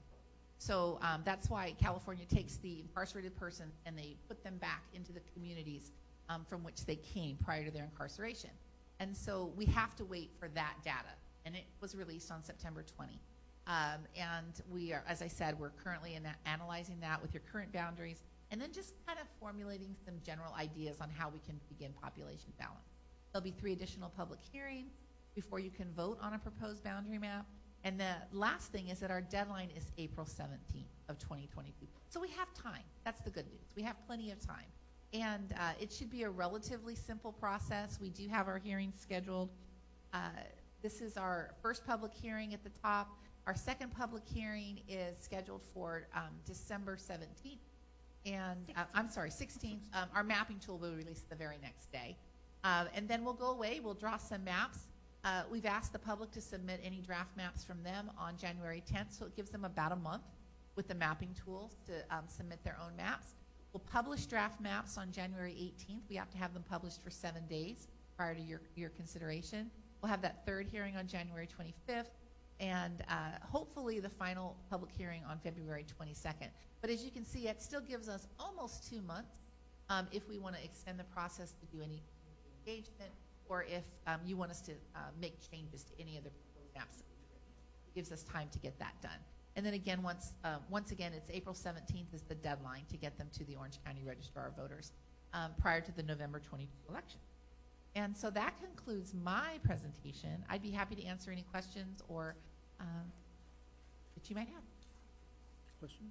So um, that's why California takes the incarcerated person and they put them back into the communities um, from which they came prior to their incarceration. And so we have to wait for that data. And it was released on September twentieth. Um, and we are, as I said, we're currently in analyzing that with your current boundaries and then just kind of formulating some general ideas on how we can begin population balance. There'll be three additional public hearings before you can vote on a proposed boundary map. And the last thing is that our deadline is April seventeenth of twenty twenty-two. So we have time. That's the good news. We have plenty of time. And uh, it should be a relatively simple process. We do have our hearings scheduled. Uh, this is our first public hearing at the top. Our second public hearing is scheduled for um, December seventeenth. And uh, I'm sorry, sixteenth. Um, our mapping tool will be released the very next day. Uh, and then we'll go away. We'll draw some maps. Uh, we've asked the public to submit any draft maps from them on January tenth, so it gives them about a month with the mapping tools to um, submit their own maps. We'll publish draft maps on January eighteenth. We have to have them published for seven days prior to your, your consideration. We'll have that third hearing on January twenty-fifth, and uh, hopefully the final public hearing on February twenty-second. But as you can see, it still gives us almost two months um, if we want to extend the process to do any engagement, or if um, you want us to uh, make changes to any of the proposed maps. It gives us time to get that done. And then again, once, uh, once again, it's April seventeenth is the deadline to get them to the Orange County Registrar of Voters um, prior to the November twenty-two election. And so that concludes my presentation. I'd be happy to answer any questions or um, that you might have. Questions?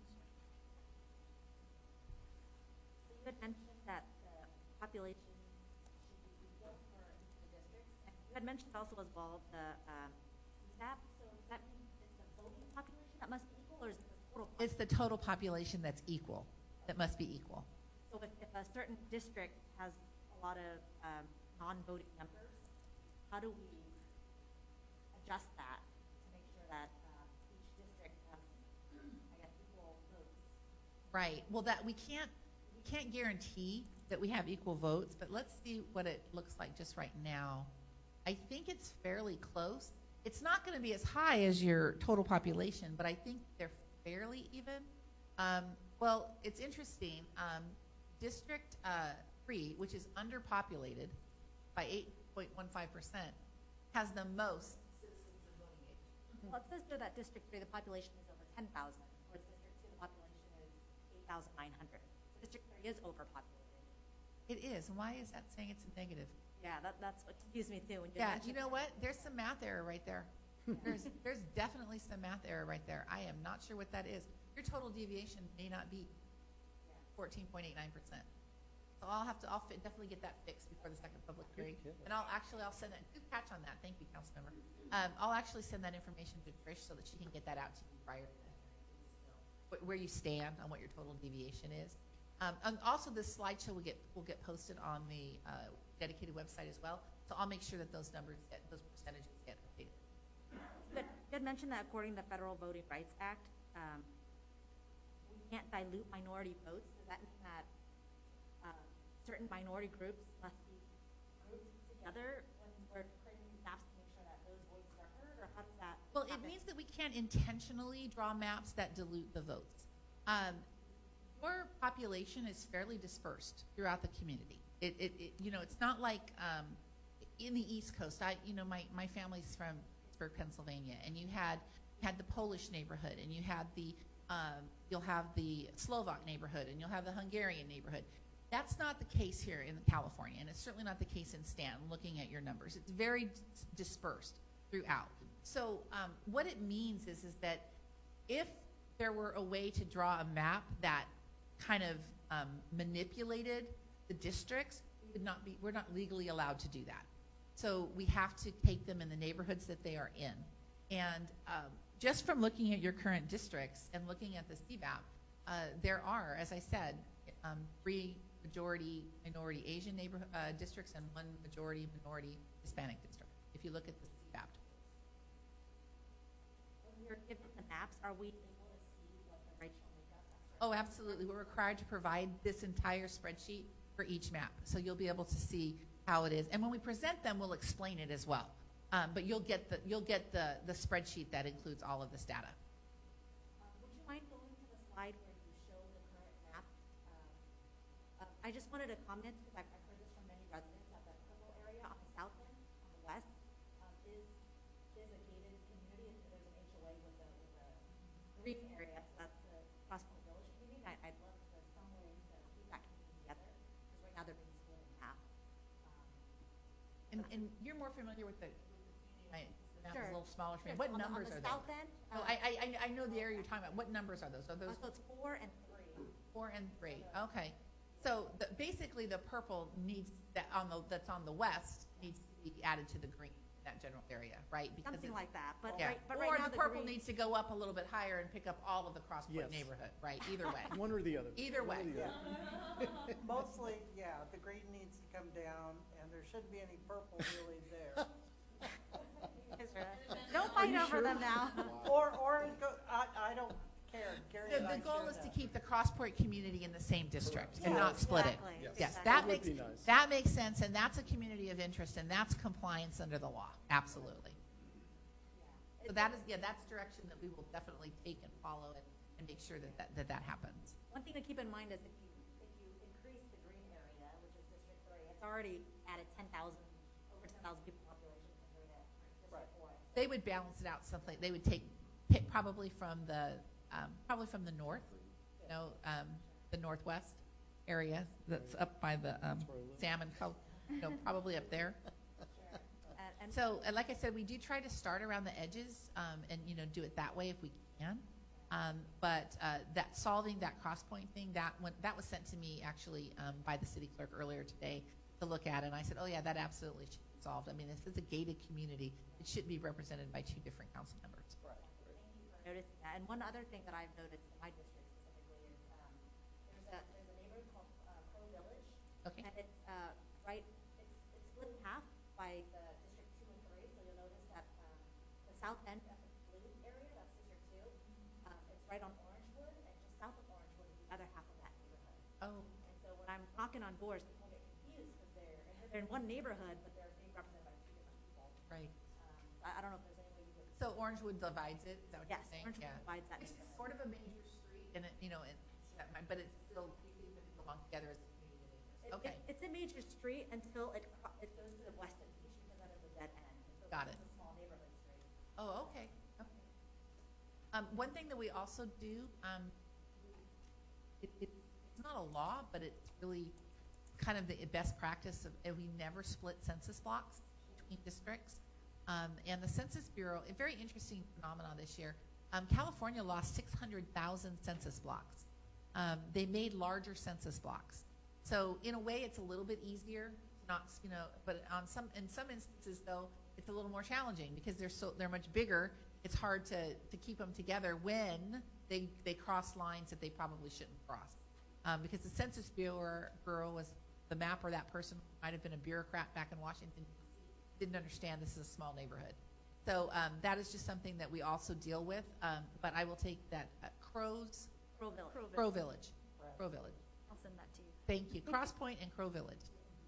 So you had mentioned that the population should be equal for each of the districts. And you had mentioned also as well the um, C SAP. So does that mean it's the voting population that must be equal, or is it the total population? It's the total population that's equal, that must be equal. So if, if a certain district has a lot of um, non-voting members, how do we adjust that to make sure that uh, each district has, I guess, equal votes? Right. Well, that we can't we can't guarantee that we have equal votes, but let's see what it looks like just right now. I think it's fairly close. It's not going to be as high as your total population, but I think they're fairly even. Um, well, it's interesting. Um, District uh, three, which is underpopulated by eight point one five percent, has the most citizens in voting age. Well, it says here that District three, the population is over ten thousand, whereas District two, the population is eight thousand nine hundred. So District three is overpopulated. It is. And why is that saying it's a negative? Yeah, that, that's what confused me too. When you Yeah, mentioned you know that. what? There's some math error right there. There's there's definitely some math error right there. I am not sure what that is. Your total deviation may not be fourteen point eight nine percent. So I'll have to, I'll fi- definitely get that fixed before the second public hearing. And I'll actually, I'll send that, good catch on that. Thank you, Councilmember. Um, I'll actually send that information to Trish so that she can get that out to you prior to the hearing, so you just know wh- where you stand on what your total deviation is. Um, and also this slideshow will get, will get posted on the uh, dedicated website as well. So I'll make sure that those numbers get, those percentages get updated. But you had mentioned that according to the Federal Voting Rights Act, um, we can't dilute minority votes. Does that mean that uh, certain minority groups must be grouped together when we're creating these maps to make sure that those voices are heard, or how does that Well, it happen? means that we can't intentionally draw maps that dilute the votes. Um, your population is fairly dispersed throughout the community. It, it, it you know, it's not like um, in the East Coast. I, you know, my, my family's from Pittsburgh, Pennsylvania, and you had had the Polish neighborhood, and you had the um, you'll have the Slovak neighborhood, and you'll have the Hungarian neighborhood. That's not the case here in California, and it's certainly not the case in Stanton, looking at your numbers. It's very dis- dispersed throughout. So um, what it means is, is that if there were a way to draw a map that kind of um, manipulated the districts, we would not be, we're not legally allowed to do that. So we have to take them in the neighborhoods that they are in. And um, just from looking at your current districts and looking at the C BAP, uh, there are, as I said, um, three majority minority Asian neighborhood uh, districts and one majority minority Hispanic district. If you look at the C BAP. When we're given the maps, are we able to see what the racial makeup is? Oh, absolutely. We're required to provide this entire spreadsheet for each map. So you'll be able to see how it is. And when we present them, we'll explain it as well. Um, but you'll get the you'll get the, the spreadsheet that includes all of this data. Um, would you mind going to the slide where you show the current map? Uh, uh, I just wanted to comment, because I've, I've heard this from many residents, that the purple area on the south end, on the west, um, is is a gated community, and there's an H O A with the, with the green area, so that's the Crosspoint Village community. I, I'd love to some way to keep that community together, because right now they're being split in half. Um, And, and you're more familiar with the, with the community. I, the map is Sure. a little smaller for me. Sure, What so on the- numbers on are the south those? end? No, um, I, I I- I know the area you're talking about. What numbers are those? Are uh, those So it's four and three. four and three? Okay. So the, basically, the purple needs that on the that's on the west needs to be added to the green in that general area, right? Because Something it's- like that, but Yeah. right, but right Or now the the purple green. needs to go up a little bit higher and pick up all of the Crosspoint Yes. neighborhood, right? Either way. One or the other. Either One or way. the Yeah. other. Mostly, yeah, the green needs to come down, and there shouldn't be any purple really there. Don't fight you over sure? them now. Or, or, it go- I, I don't care, Gary The, and I the goal share is to that. keep the Crosspoint community in the same district and Yeah, not split it. exactly, Yes. Yes, exactly. that That would makes, be nice. that makes sense, and that's a community of interest, and that's compliance under the law, absolutely. So that is, yeah, that's direction that we will definitely take and follow and, and make sure that that, that that happens. One thing to keep in mind is if you, if you increase the green area, which is District Three, it's already added ten thousand, over ten thousand people population compared to District Right. Four. They would balance it out someplace, they would take hit probably from the, um, probably from the north, you know, um, the northwest area that's up by the um, salmon coast, you know, probably up there. And, and So, and like I said, we do try to start around the edges um, and, you know, do it that way if we can. Um, but uh, that solving that cross point thing, that one, that was sent to me actually um, by the city clerk earlier today to look at. And I said, oh, yeah, that absolutely should be solved. I mean, if it's a gated community, it should be represented by two different council members. thank you for noticing that. And one other thing that I've noticed in my district specifically is um, there's a there's a neighborhood called uh, Crow Village, Okay. and it's uh, right it's it's split in half by the District Two and Three. So you'll notice that um, the south end of the blue area, that's District Two. Um, it's right on Orangewood, and just south of Orangewood is the other half of that neighborhood. Oh, And so when I'm knocking on doors, people get confused because they're they're in one neighborhood, but they're being represented by two different people. right. Um, I, I don't know if there's any way you would. So Orangewood divides it, is that what Yes, you're saying? Orangewood Yeah. divides that It's neighborhood. sort of a major street, and it, you know, it, that might- but it's still, you think that they belong together as a community of It- interest. Okay, it- It's a major street until it, cro- it goes to the Weston Beach because that is a dead end. So Got it's it. a small neighborhood street. oh, okay, okay. Um, one thing that we also do, um, it, it's it's not a law, but it's really kind of the best practice of, and we never split census blocks between districts. Um, and the Census Bureau, a very interesting phenomenon this year, um, California lost six hundred thousand census blocks. Um, they made larger census blocks. So in a way, it's a little bit easier, not, you know, but on some, in some instances though, it's a little more challenging because they're so, they're much bigger. It's hard to, to keep them together when they, they cross lines that they probably shouldn't cross. Um, because the Census Bureau, Bureau was the mapper, that person might have been a bureaucrat back in Washington, D C, didn't understand this is a small neighborhood. So um, that is just something that we also deal with. Um, but I will take that uh, Crows, Crow Village. Crow Village, Crow Village. I'll send that to you. Thank you. Cross Point and Crow Village.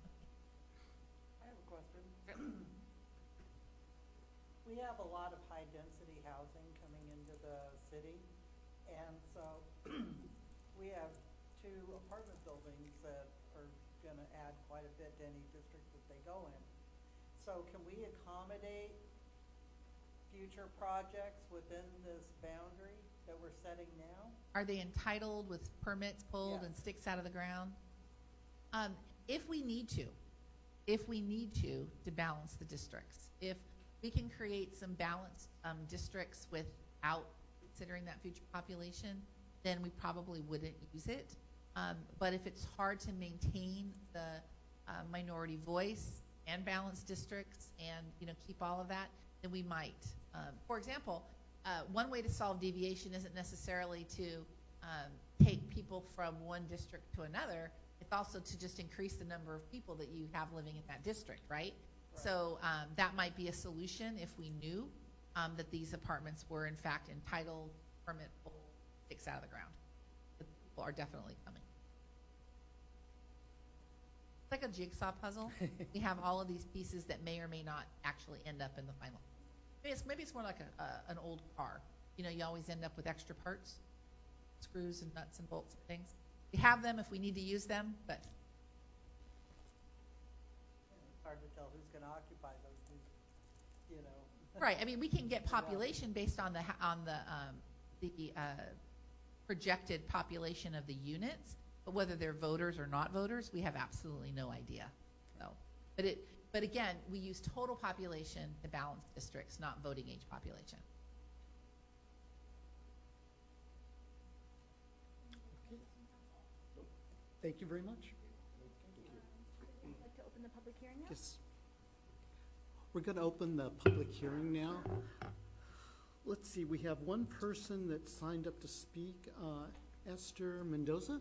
I have a question. We have a lot of high-density housing coming into the city, and so we have two apartment buildings that are gonna add quite a bit to any district that they go in. So can we accommodate future projects within this boundary that we're setting now? Are they entitled with permits pulled Yes. and sticks out of the ground? Um, if we need to, if we need to, to balance the districts. If we can create some balanced um, districts without considering that future population, then we probably wouldn't use it. Um, but if it's hard to maintain the uh, minority voice and balanced districts and, you know, keep all of that, then we might. Um, for example, uh, one way to solve deviation isn't necessarily to um, take people from one district to another. It's also to just increase the number of people that you have living in that district, right? So um, that might be a solution if we knew um, that these apartments were in fact entitled, permit pulled, sticks out of the ground. The people are definitely coming. It's like a jigsaw puzzle. We have all of these pieces that may or may not actually end up in the final. Maybe it's, maybe it's more like a, a, an old car. You know, you always end up with extra parts, screws and nuts and bolts and things. We have them if we need to use them, but It's hard to tell who's gonna occupy those, who's, you know. right. I mean, we can get population based on the ha- on the um, the uh, projected population of the units, but whether they're voters or not voters, we have absolutely no idea. So, but it but again, we use total population to balance districts, not voting age population. Thank you very much. Would you like to open the public hearing now? Yes. We're going to open the public hearing now. Let's see, we have one person that signed up to speak, uh, Esther Mendoza.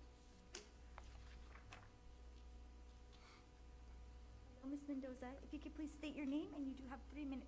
Hello, Miz Mendoza. If you could please state your name, and you do have three minutes.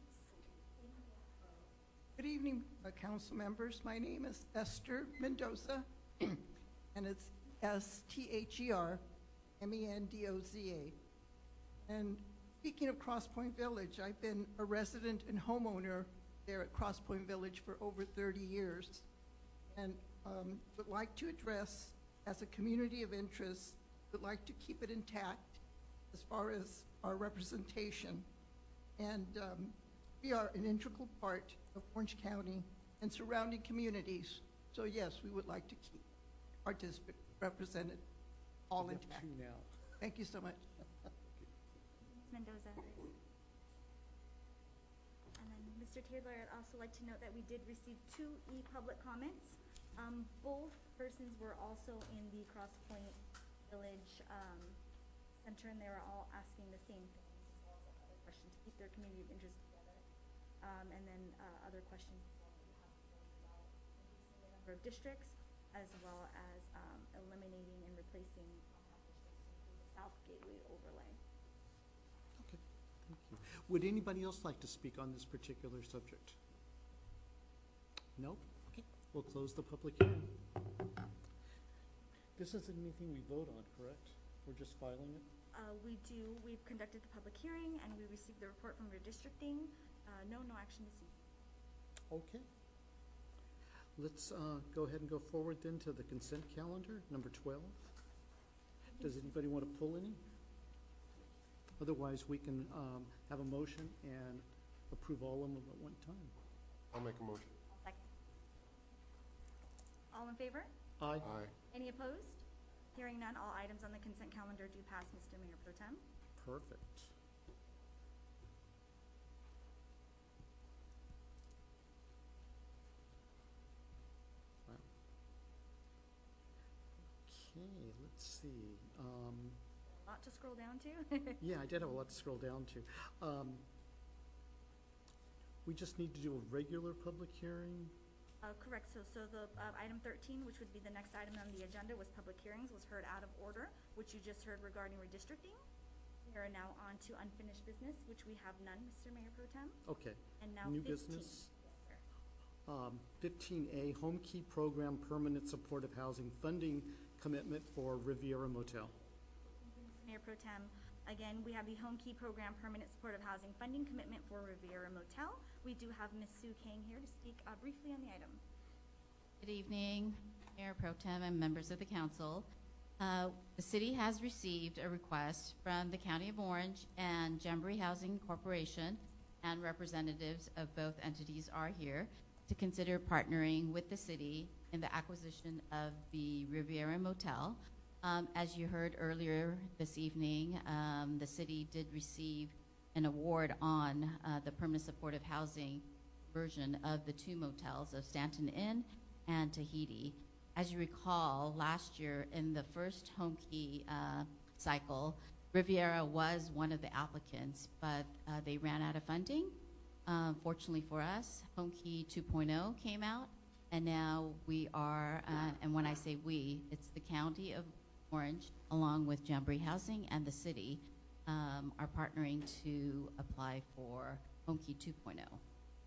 Good evening, uh, council members. My name is Esther Mendoza, and it's S T H E R M E N D O Z A. And speaking of Cross Point Village, I've been a resident and homeowner there at Cross Point Village for over thirty years, and um, would like to address, as a community of interest, would like to keep it intact as far as our representation. And um, we are an integral part of Orange County and surrounding communities. So yes, we would like to keep our district represented all We have intact. two now. Thank you so much. Miz Mendoza. And then, Mister Taylor, I'd also like to note that we did receive two e-public comments. Um, both persons were also in the Cross Point Village, um, Center, and they were all asking the same things, as well as other questions, to keep their community of interest together. Um, and then, uh, other questions as well that we have to worry about increasing the number of districts, as well as, um, eliminating and replacing compact districts to include the South Gateway overlay. Okay, thank you. Would anybody else like to speak on this particular subject? No? Okay, we'll close the public hearing. This isn't anything we vote on, correct? We're just filing it? Uh, we do, we've conducted the public hearing, and we received the report from redistricting. Uh, no, no action to see. Okay. Let's uh, go ahead and go forward then to the consent calendar, number twelve. Does anybody want to pull any? Otherwise, we can um, have a motion and approve all of them at one time. I'll make a motion. I'll second. All in favor? Aye. Aye. Any opposed? Hearing none, all items on the consent calendar do pass, Mister Mayor Pro Tem. Perfect. Wow. Okay, let's see. Um, A lot to scroll down to. Yeah, I did have a lot to scroll down to. Um, We just need to do a regular public hearing? Uh, correct, so, so the, uh, item thirteen, which would be the next item on the agenda, was public hearings, was heard out of order, which you just heard regarding redistricting. We are now on to unfinished business, which we have none, Mister Mayor Pro Tem, Okay. and now New fifteen. business? Yes, sir. Um, fifteen A, Home Key Program Permanent Supportive Housing Funding Commitment for Riviera Motel. Thank you, Mister Mayor Pro Tem. Again, we have the Home Key Program Permanent Supportive Housing Funding Commitment for Riviera Motel. We do have Miz Sue Kang here to speak uh, briefly on the item. Good evening, Mayor Pro Tem and members of the council. Uh, the city has received a request from the County of Orange and Jamboree Housing Corporation, and representatives of both entities are here to consider partnering with the city in the acquisition of the Riviera Motel. Um, as you heard earlier this evening, um, the city did receive an award on uh, the permanent supportive housing version of the two motels of Stanton Inn and Tahiti. As you recall, last year in the first Home Key uh, cycle, Riviera was one of the applicants, but uh, they ran out of funding. Uh, fortunately for us, Home Key two point oh came out, and now we are, uh, and when I say we, it's the County of Orange, along with Jamboree Housing and the city, um, are partnering to apply for Home Key two point oh.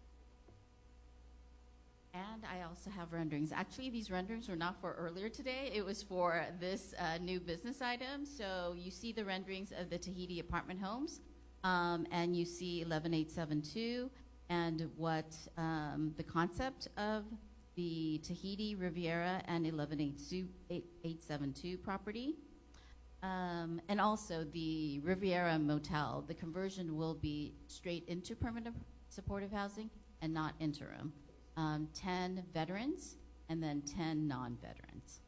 And I also have renderings. Actually, these renderings were not for earlier today. It was for this uh, new business item. So you see the renderings of the Tahiti apartment homes, um, and you see eleven eight seven two, and what um, the concept of the Tahiti Riviera and eleven eight seven two property. Um, and also the Riviera Motel, the conversion will be straight into permanent supportive housing and not interim. Um, ten veterans and then ten non-veterans.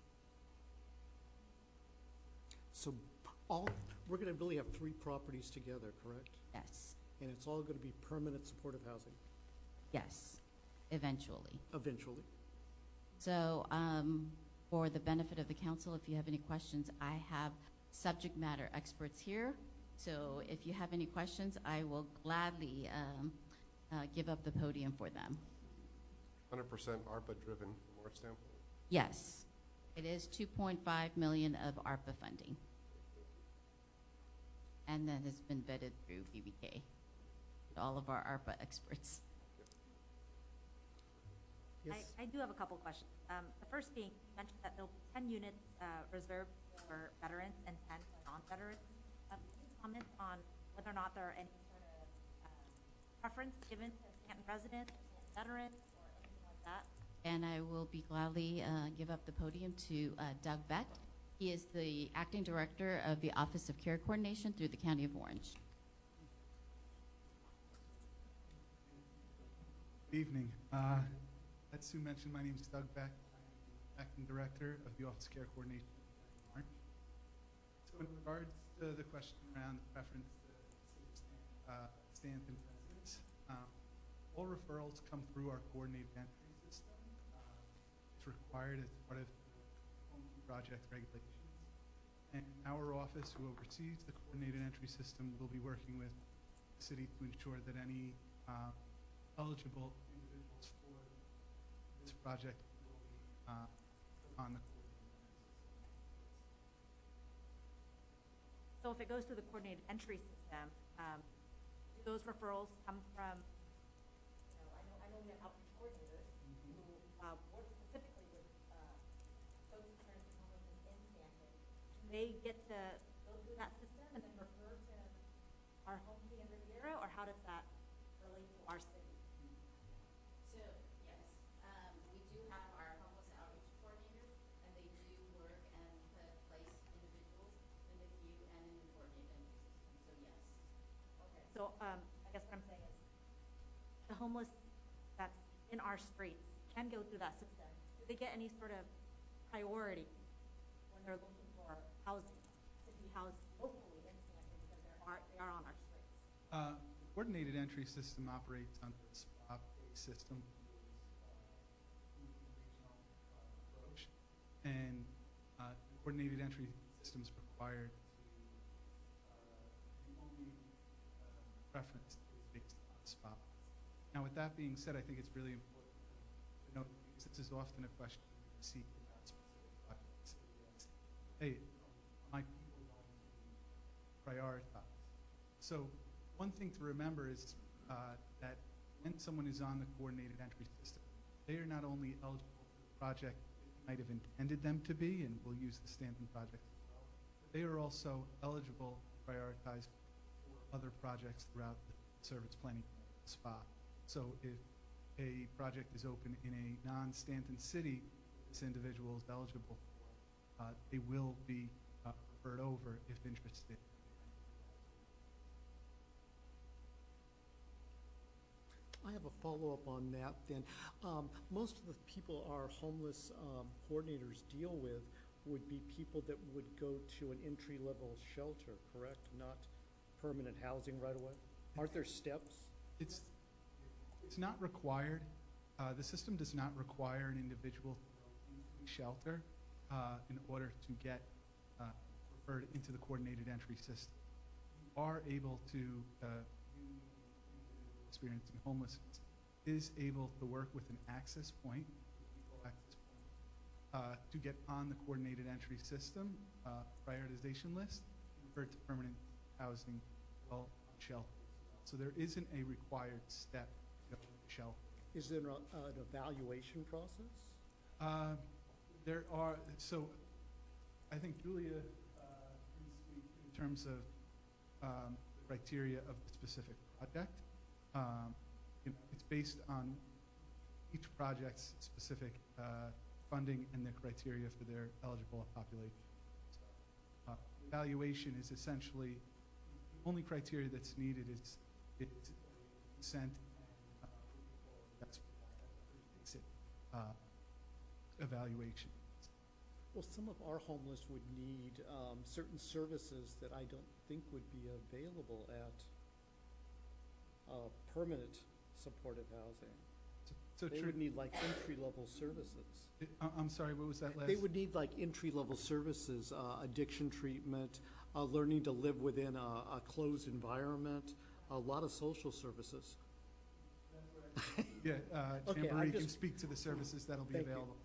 So all, we're going to really have three properties together, correct? Yes, And it's all going to be permanent supportive housing yes, eventually. eventually? So um, for the benefit of the council, if you have any questions, I have subject matter experts here. So if you have any questions, I will gladly um, uh, give up the podium for them. one hundred percent ARPA driven from our standpoint. Yes, it is two point five million of ARPA funding. And that has been vetted through B B K, all of our ARPA experts. Yes. I, I do have a couple questions. Um, the first being, you mentioned that there'll be ten units uh, reserved for veterans and ten for non-veterans. Um, can you comment on whether or not there are any sort of um, preference given to Stanton residents, Stanton veterans, or anything like that? And I will be gladly uh, give up the podium to uh, Doug Beck. He is the acting director of the Office of Care Coordination through the County of Orange. Good evening. Uh, as Sue mentioned, my name is Doug Beck. I'm the Acting Director of the Office of Care Coordination in Orange. So in regards to the question around the preference to uh, Stanton residents, um, all referrals come through our coordinated entry system. Uh, it's required as part of the Home Key Project regulations. And our office, who oversees the coordinated entry system, will be working with the city to ensure that any uh, eligible individuals for this project will be uh, on the coordinated entry system. So if it goes through the coordinated entry system, um, do those referrals come from, you know, I know, I know we have outreach coordinators who uh, work specifically with uh, folks experiencing homelessness in Stanton. Do they get to go through that system and then refer to our Home Key in Riviera, or how does that relate to our city? So, yes, um, we do have our homeless outreach coordinators, and they do work and put place individuals in the queue and in the coordinated entry system, so yes. Okay, so um, I guess what I'm saying is, the homeless that's in our streets can go through that system. Do they get any sort of priority when they're looking for housing to be housed locally in Stanton because they are they are on our streets? Uh, the coordinated entry system operates under a SPA-based system, which is uh, regional uh, approach, and uh, the coordinated entry system is required to uh, the only uh, preference is based on SPA. Now, with that being said, I think it's really important to note, because this is often a question we receive about specific projects. Hey, are my people going to be prioritized? So one thing to remember is uh, that when someone is on the coordinated entry system, they are not only eligible for the project that you might have intended them to be, and we'll use the Stanton project as well, but they are also eligible, prioritized for other projects throughout the service planning SPA. So if a project is open in a non-Stanton city, this individual is eligible for, uh, they will be uh, referred over if interested. I have a follow-up on that then. Um, most of the people our homeless um, coordinators deal with would be people that would go to an entry-level shelter, correct? Not permanent housing right away? Aren't there steps? It's, it's not required. Uh, the system does not require an individual to go into a shelter uh, in order to get uh, referred into the coordinated entry system. You are able to uh, experiencing homelessness is able to work with an access point, access point uh, to get on the coordinated entry system uh, prioritization list, referred to permanent housing, well, on shelter. So there isn't a required step to go to shelter. Is there a, an evaluation process? Uh, there are, so I think Julia uh, can speak in terms of um, the criteria of the specific project. Um, you know, it's based on each project's specific uh, funding and the criteria for their eligible population. So, uh, evaluation is essentially the only criteria that's needed is is consent and uh, that's basic uh, evaluation. Well, some of our homeless would need um, certain services that I don't think would be available at Uh, permanent supportive housing. So, so they true. would need like entry-level services. It, I- I'm sorry, what was that last? They would need like entry-level services, uh, addiction treatment, uh, learning to live within a, a closed environment, a lot of social services. Yeah, uh, Okay, Jamboree I'm can just- speak to the services that'll be Thank you. available.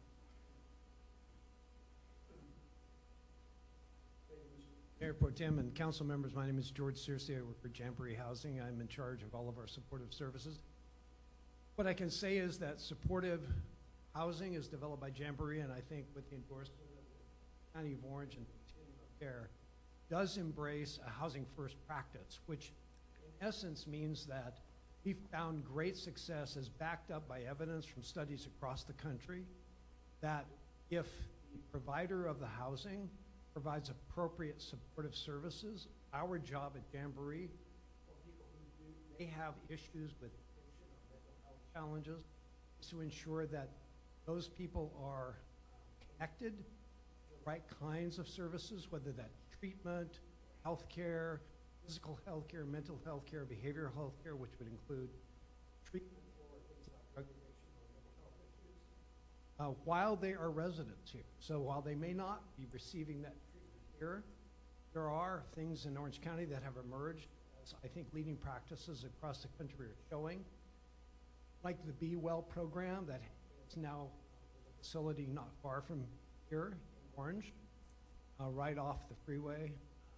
Mayor Pro Tem and council members, my name is George Searcy. I work for Jamboree Housing. I'm in charge of all of our supportive services. What I can say is that supportive housing is developed by Jamboree, and I think with the endorsement of the County of Orange and Continuum of Care, does embrace a housing first practice, which in essence means that we've found great success as backed up by evidence from studies across the country that if the provider of the housing provides appropriate supportive services, our job at Jamboree, for people who do, may have issues with addiction or mental health challenges, is to ensure that those people are connected to the right kinds of services, whether that's treatment, healthcare, physical healthcare, mental healthcare, behavioral healthcare, which would include treatment for things like drug addiction or mental health issues, uh, while they are residents here. So while they may not be receiving that treatment here, there are things in Orange County that have emerged as I think leading practices across the country are showing, like the Be Well program that is now a facility not far from here in Orange, uh, right off the freeway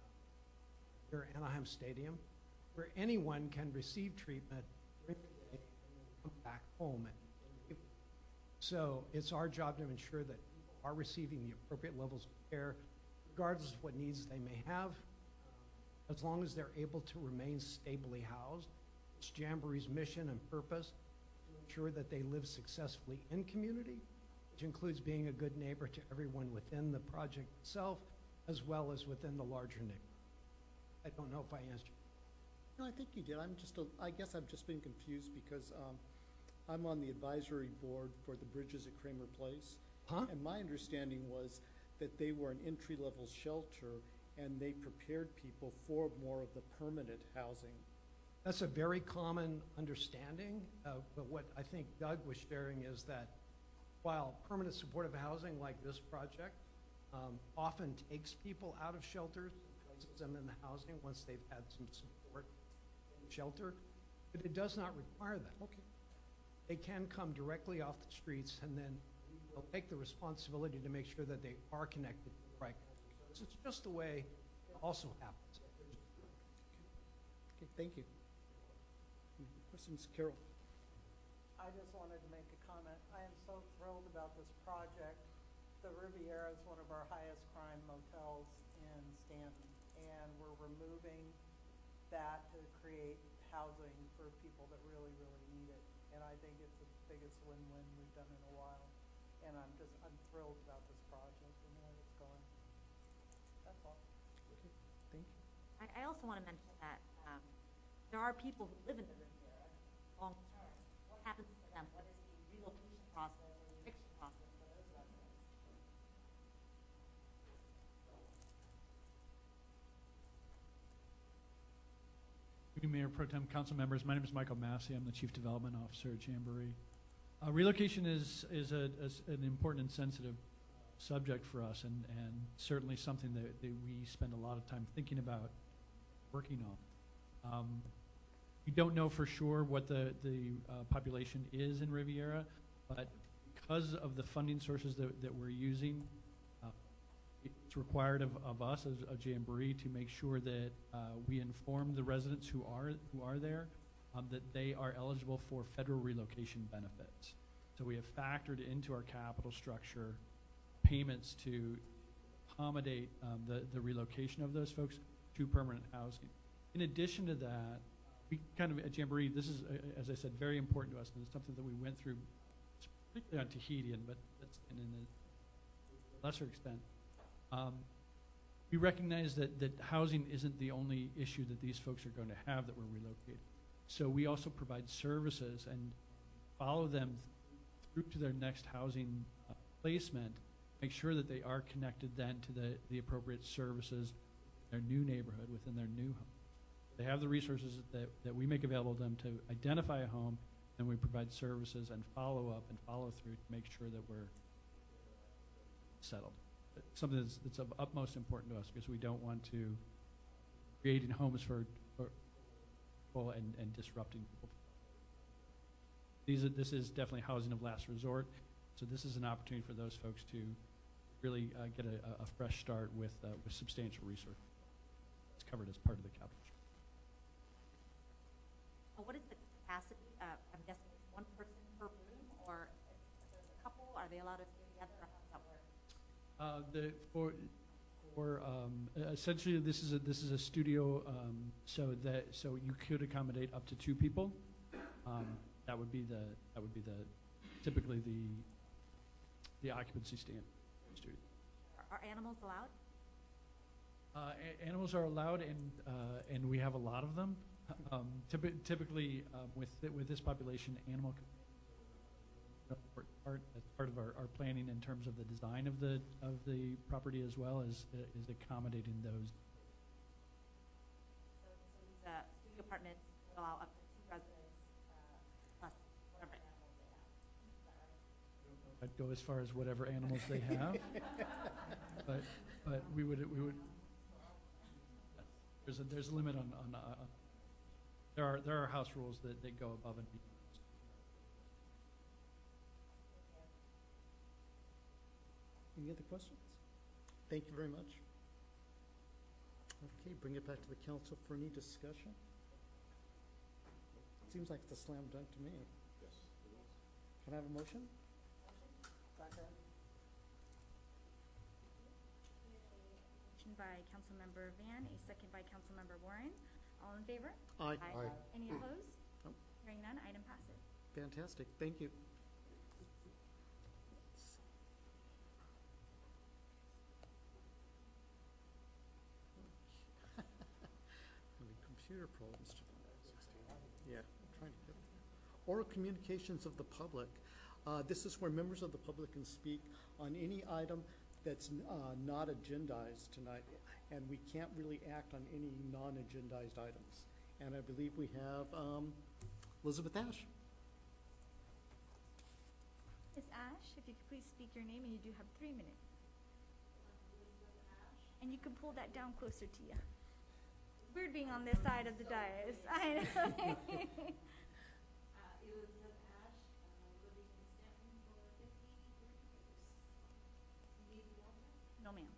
here at Anaheim Stadium, where anyone can receive treatment during the day and then come back home. And, and so it's our job to ensure that people are receiving the appropriate levels of care, regardless of what needs they may have, um, as long as they're able to remain stably housed. It's Jamboree's mission and purpose to ensure that they live successfully in community, which includes being a good neighbor to everyone within the project itself, as well as within the larger neighborhood. I don't know if I answered. No, I think you did. I'm just, a, I guess I've just been confused because um, I'm on the advisory board for the bridges at Kramer Place. Huh? And my understanding was that they were an entry-level shelter and they prepared people for more of the permanent housing. That's a very common understanding, uh, but what I think Doug was sharing is that while permanent supportive housing like this project um, often takes people out of shelters, places them in the housing once they've had some support in the shelter, but it does not require that. Okay. They can come directly off the streets, and then we'll take the responsibility to make sure that they are connected to the right kinds of services. It's just the way it also happens. Okay, thank you. Questions, Carol? I just wanted to make a comment. I am so thrilled about this project. The Riviera is one of our highest crime motels in Stanton, and we're removing that to create housing for people that really, really need it. And I think it's the biggest win-win we've done in a while. And I'm just, I'm thrilled about this project and the way it's going. That's all. Okay, thank you. I, I also want to mention that um, there are people who live in the Riviera long term. What happens to them? What is the relocation process or the eviction process for those residents? Good evening, Mayor Pro Tem, council members. My name is Michael Massey. I'm the Chief Development Officer at Jamboree. Uh, relocation is is, a, is an important and sensitive subject for us, and, and certainly something that, that we spend a lot of time thinking about, working on. Um, we don't know for sure what the, the uh, population is in Riviera, but because of the funding sources that, that we're using, uh, it's required of, of us as a Jamboree to make sure that uh, we inform the residents who are who are there um, that they are eligible for federal relocation benefits. So we have factored into our capital structure payments to accommodate um, the, the relocation of those folks to permanent housing. In addition to that, we kind of, at Jamboree, this is, uh, as I said, very important to us, and it's something that we went through, particularly on Tahitian, but that's and in a lesser extent. Um, we recognize that, that housing isn't the only issue that these folks are going to have that we're relocating. So we also provide services and follow them through to their next housing uh, placement, make sure that they are connected then to the, the appropriate services in their new neighborhood, within their new home. They have the resources that, that we make available to them to identify a home, and we provide services and follow up and follow through to make sure that we're settled. Something that's, that's of utmost importance to us, because we don't want to creating homes for, for people and, and disrupting people. These are, this is definitely housing of last resort, so this is an opportunity for those folks to really uh, get a, a fresh start with, uh, with substantial resources. It's covered as part of the capital. Uh, what is the capacity? Uh, I'm guessing it's one person per room, or if there's a couple, are they allowed to stay together, or how does that work? Uh, the for for um, essentially this is a this is a studio, um, so that so you could accommodate up to two people. Um, that would be the that would be the typically the the occupancy standard for the studio. Are, are animals allowed? Uh, a- animals are allowed, and uh, and we have a lot of them. Um, typi- typically, um, with th- with this population, animal part, that's part of our, our planning in terms of the design of the, of the property as well as, is accommodating those. So, so these, uh, studio apartments will allow up to two residents, uh, plus whatever animals they have. Is that right? I'd go as far as whatever animals they have, but, but we would, we would, there's a, there's a limit on, on, uh, there are, there are house rules that, that go above and beyond. Any other questions? Thank you very much. Okay, bring it back to the council for any discussion. Seems like it's a slam dunk to me. Yes, it is. Can I have a motion? Second. Motion by Councilmember Van, a second by Councilmember Warren. All in favor? Aye. Aye. Any opposed? Nope. Hearing none, item passes. Fantastic, thank you. Having computer problems today. Yeah, I'm trying to get there. Oral communications of the public. Uh, This is where members of the public can speak on any item that's uh, not agendized tonight, and we can't really act on any non-agendized items. And I believe we have um, Elizabeth Ash. Miz Ash, if you could please speak your name, and you do have three minutes. And you can pull that down closer to you. It's weird being on this side of the dais. I know. Elizabeth Ash, uh, living in Stanton for fifty-three years. You need water? No, ma'am.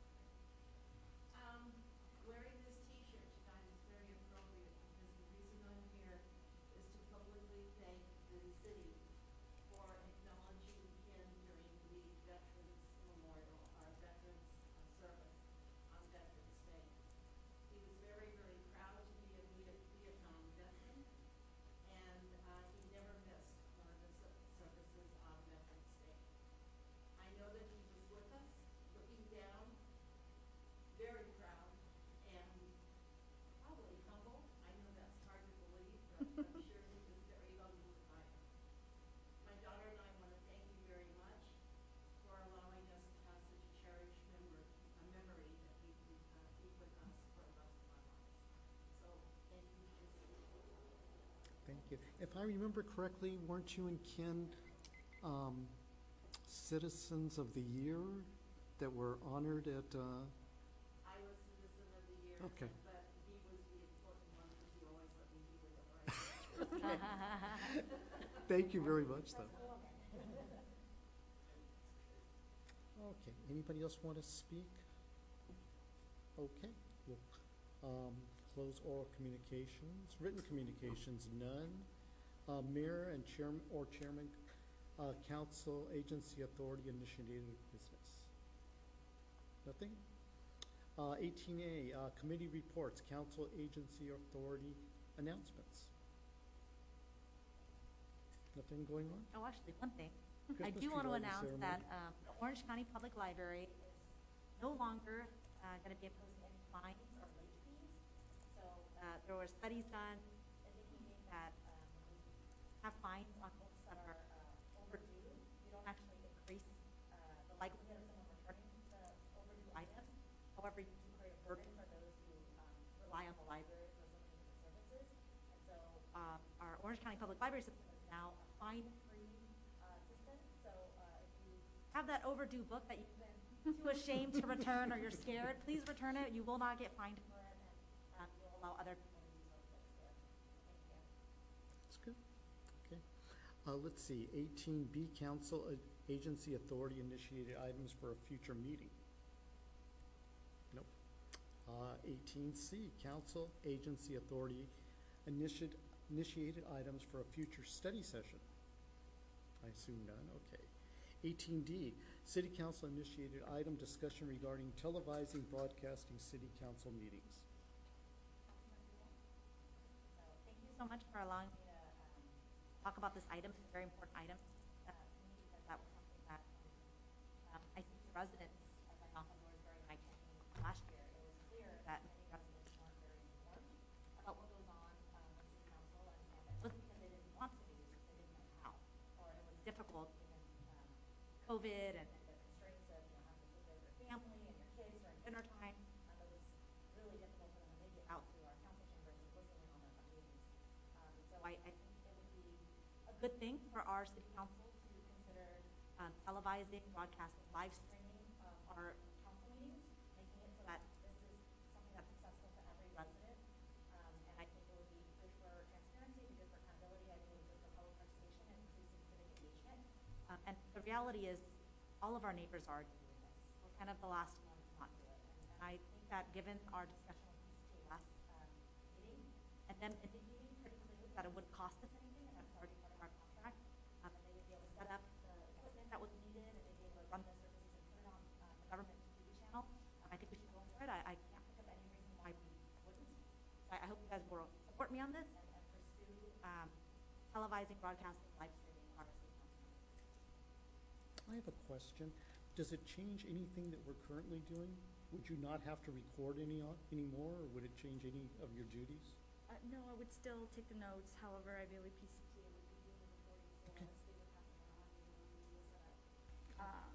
Um, wearing this T-shirt tonight is very appropriate because the reason I'm here is to publicly thank the city for acknowledging Ken during the Veterans Memorial, our Veterans uh, service on Veterans Day. He was very, very proud to be a Viet- Vietnam veteran, and uh, he never missed one of the ser- services on Veterans Day. I know that he was with us, looking down, very proud, and probably humble. I know that's hard to believe, but I'm sure he was very humbled by it. My daughter and I want to thank you very much for allowing us to have such a cherished memory, a memory that we can uh, keep with us for the rest of our lives. So thank you for speaking. Thank you. If I remember correctly, weren't you and Ken um, Citizens of the Year that were honored at, uh, I was Citizen of the Year, Okay. but he was the important one because he always let me be with him right. thank you very much, though. Okay, anybody else want to speak? Okay, we'll um, close oral communications. Written communications, none. Uh, Mayor and chairman, or chairman, uh, council, agency, authority initiated business. Nothing? Uh, eighteen A, uh, committee reports, council, agency, authority announcements. Nothing going on? Oh, actually, one thing. I Christmas do tree want to lighting announce ceremony. that um, the Orange County Public Library is no longer going to be imposing any fines or late fees. So uh, there were studies done indicating that um, when we have fines on books that are uh, overdue, we don't actually increase uh, the likelihood of someone returning the overdue item. However, you do create a burden for those who um, rely on the library for so many different services. And so um, our Orange County Public Library system is now a fine-free uh, system. So uh, if you have that overdue book that you've been too ashamed to return or you're scared, please return it. You will not get fined for it, and um, you'll allow other people to use those books there. Thank you. That's good. Okay. Uh, let's see, eighteen B, council, uh, agency, authority initiated items for a future meeting. Nope. Uh, eighteen C, council, agency, authority initiated, initiated items for a future study session. I assume none, okay. eighteen D, city council initiated item discussion regarding televising broadcasting city council meetings. So thank you so much for allowing me to um, talk about this item. It's a very important item uh, to me because that was something that um, I think the residents, as I knocked on doors during my campaign last year, it was clear that many residents weren't very informed about what goes on um, with city council, and, and it wasn't because they didn't want to be, it's just they didn't know how, or it was difficult even uh, COVID and, and the constraints of, you know, having to take care of your family and your kids during dinner time. Um, it was really difficult for them to make it out to our council chambers and listen in on the on meetings. Um, so I, I think it would be a good thing for our city council to consider um, televising, broadcasting, live streaming um, our council meetings, making it so that this is something that's accessible to every resident. Um, and I think it would be good for transparency, be good for accountability, I think it would be good for public participation and increasing civic engagement. Um, and the reality is, all of our neighbors are already doing this. We're kind of the last one to not do it. And, and I think that given our discussion with P C T last um, meeting, and them indicating pretty clearly that it wouldn't cost us anything, and that's already part of our contract, um, and they would be able to set up the equipment that was needed, and they'd be able to run the services and put it on um, the government T V channel. Um, I think we should go for it. I, I can't think of any reason why we wouldn't. So I, I hope you guys will support me on this and, and pursue um, televising, broadcasting, live streaming our city council meetings. I have a question. Does it change anything that we're currently doing? Would you not have to record any o- anymore, or would it change any of your duties? Uh, no, I would still take the notes, however, I believe P C T A would be doing the recording for Okay. us, they would have their own audio and video setup. Um,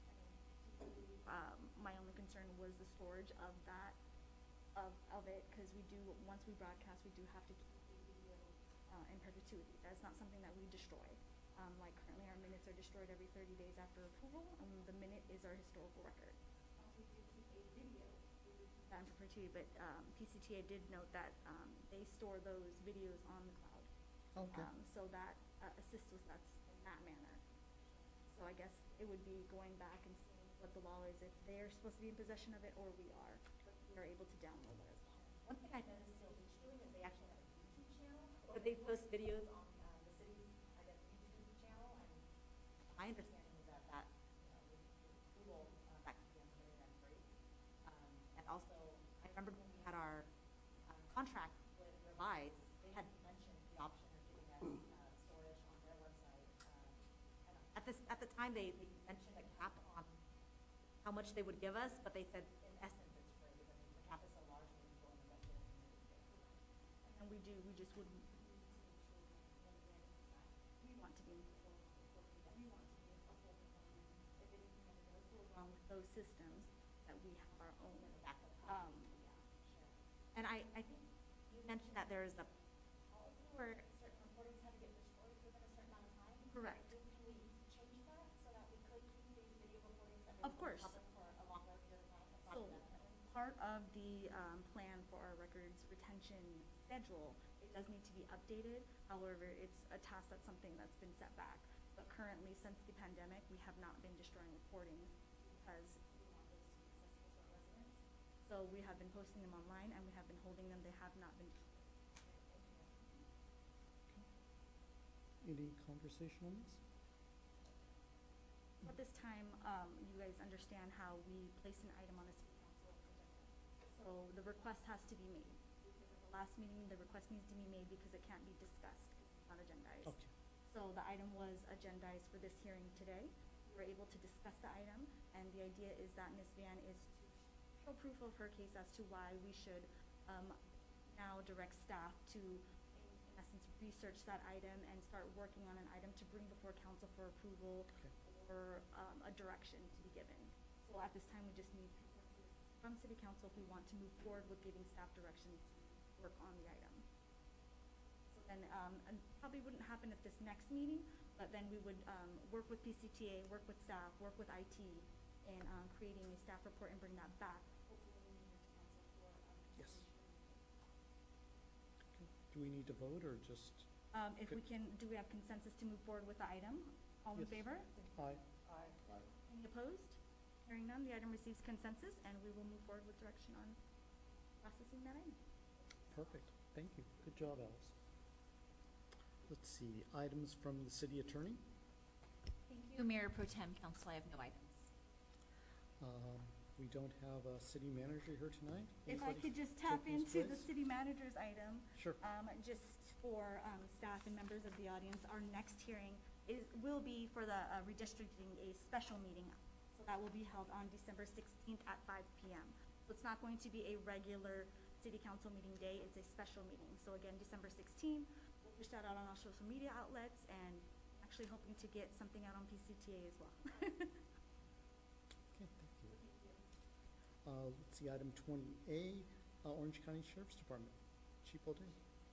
I mean, um, my only concern was the storage of that, of, of it, because we do, once we broadcast, we do have to keep the video, uh, in perpetuity. That's not something that we destroy. Um, like currently our minutes are destroyed every thirty days after approval, and the minute is our historical record. Once we do keep a video, we would keep that in perpetuity, but, um, P C T A did note that, um, they store those videos on the cloud. Okay. Um, so that, uh, assists us that's in that manner. So I guess it would be going back and seeing what the law is, if they're supposed to be in possession of it or we are, but we are able to download it as well. One thing I noticed C L Beach doing is they actually have a YouTube channel where they post videos on um, the city's, I guess, YouTube channel. And my understanding is that that, you know, with, with approval, uh, that can be unlimited and free. Um, and also, I remember when we had our um, contract with Revise, they had mentioned the option of giving us uh, storage on their website. Um, and at this, at the time, they, they mentioned a cap on how much they would give us, but they said in essence it's free because the cap is so large and we can go in the budget and make it fit. And we do, we just would need to make sure that when the items that we want to be in control of, reporting that we want to be a full component, if anything ever does go wrong with those systems, that we have our own. Backup Um, copy, yeah, sure. And I, I think you mentioned that there is a policy where certain recordings had to get destroyed within a certain amount of time. Correct. Can can we change that so that we could keep these video recordings that Of we course. public for a longer period of time, if not So, indefinitely? part of the um, plan for our records retention schedule, it does need to be updated. However, it's a task that's something that's been set back. But currently, since the pandemic, we have not been destroying recordings because we want those to be accessible to our residents. So we have been posting them online and we have been holding them. They have not been destroyed. Any conversation on this? So at this time, um, you guys understand how we place an item on the city council agenda. So the request has to be made. Because at the last meeting, the request needs to be made because it can't be discussed because it's not agendized. Okay. So the item was agendized for this hearing today. We were able to discuss the item, and the idea is that Miz Van is to show proof of her case as to why we should um, now direct staff to, in, in essence, research that item and start working on an item to bring before council for approval Okay. or um, a direction to be given. So at this time, we just need consensus from city council if we want to move forward with giving staff direction to work on the item. So then, um, and probably wouldn't happen at this next meeting, but then we would um, work with P C T A, work with staff, work with I T in um, creating a staff report and bring that back, hopefully when we meet with council for um, Yes. consideration. Okay. Do we need to vote or just? Um, if Okay. we can, do we have consensus to move forward with the item? All in Yes. favor? Aye. Aye. Any opposed? Hearing none, the item receives consensus, and we will move forward with direction on processing that item. Perfect. Thank you. Good job, Alice. Let's see, items from the city attorney. Thank you, Mayor Pro Tem Council. I have no items. Um, We don't have a city manager here tonight. If I Anybody could just tap take his into the place? city manager's item. Sure. Um, just for, um, staff and members of the audience, our next hearing is, will be for the uh, redistricting, a special meeting. So that will be held on December sixteenth at five P M So it's not going to be a regular city council meeting day, it's a special meeting. So again, December sixteenth, we'll push that out on our social media outlets and actually hoping to get something out on P C T A as well. Okay, thank you. Uh, let's see, item twenty A, uh, Orange County Sheriff's Department. Chief O'Day.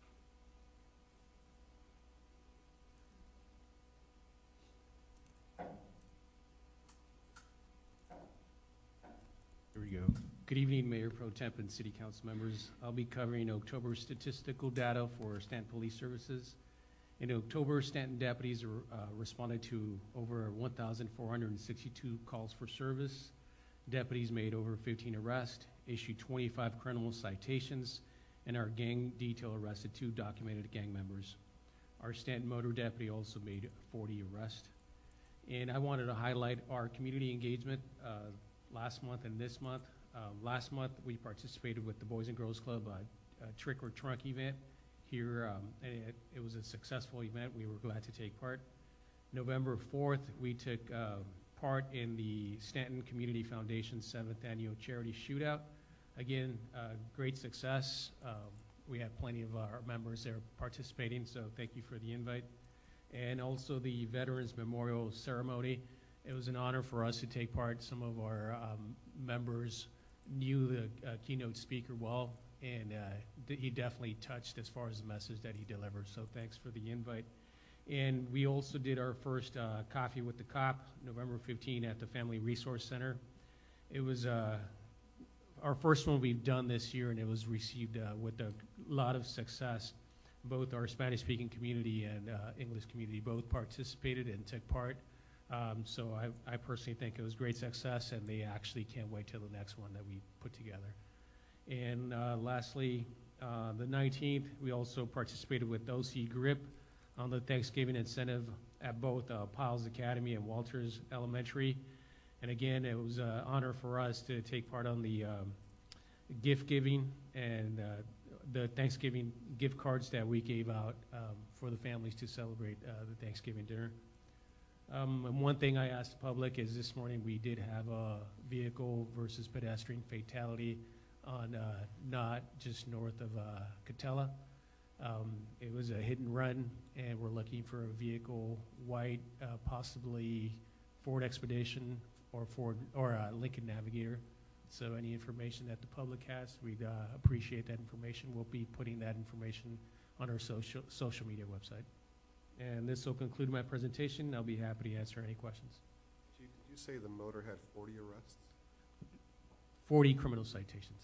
Here we go. Good evening, Mayor Pro Temp and City Council members. I'll be covering October statistical data for Stanton Police Services. In October, Stanton deputies uh, responded to over one thousand four hundred sixty-two calls for service. Deputies made over fifteen arrests, issued twenty-five criminal citations, and our gang detail arrested two documented gang members. Our Stanton motor deputy also made forty arrests. And I wanted to highlight our community engagement uh, last month and this month. Uh, last month, we participated with the Boys and Girls Club uh, uh, Trick or Trunk event here, um, and it, it was a successful event. We were glad to take part. November fourth, we took uh, part in the Stanton Community Foundation seventh Annual Charity Shootout. Again, uh, great success. Um, we have plenty of our members there participating, so thank you for the invite. And also the Veterans Memorial Ceremony. It was an honor for us to take part. Some of our um, members knew the uh, keynote speaker well, and uh, d- he definitely touched as far as the message that he delivered, so thanks for the invite. And we also did our first uh, Coffee with the Cop, November fifteenth at the Family Resource Center. It was uh, our first one we've done this year, and it was received uh, with a lot of success. Both our Spanish-speaking community and uh, English community both participated and took part. Um, so I, I personally think it was great success, and they actually can't wait till the next one that we put together. And uh, lastly, uh, the nineteenth, we also participated with O C GRIP on the Thanksgiving incentive at both uh, Piles Academy and Walters Elementary. And again, it was an honor for us to take part on the um, gift giving and uh, the Thanksgiving gift cards that we gave out um, for the families to celebrate uh, the Thanksgiving dinner. Um, and one thing I asked the public is this morning we did have a vehicle versus pedestrian fatality on uh, not just north of uh, Catella. Um, it was a hit and run, and we're looking for a vehicle, white, uh, possibly Ford Expedition or Ford or uh, Lincoln Navigator. So any information that the public has, we'd uh, appreciate that information. We'll be putting that information on our social social media website. And this will conclude my presentation. I'll be happy to answer any questions. Chief, did you say the motor had forty arrests? forty criminal citations.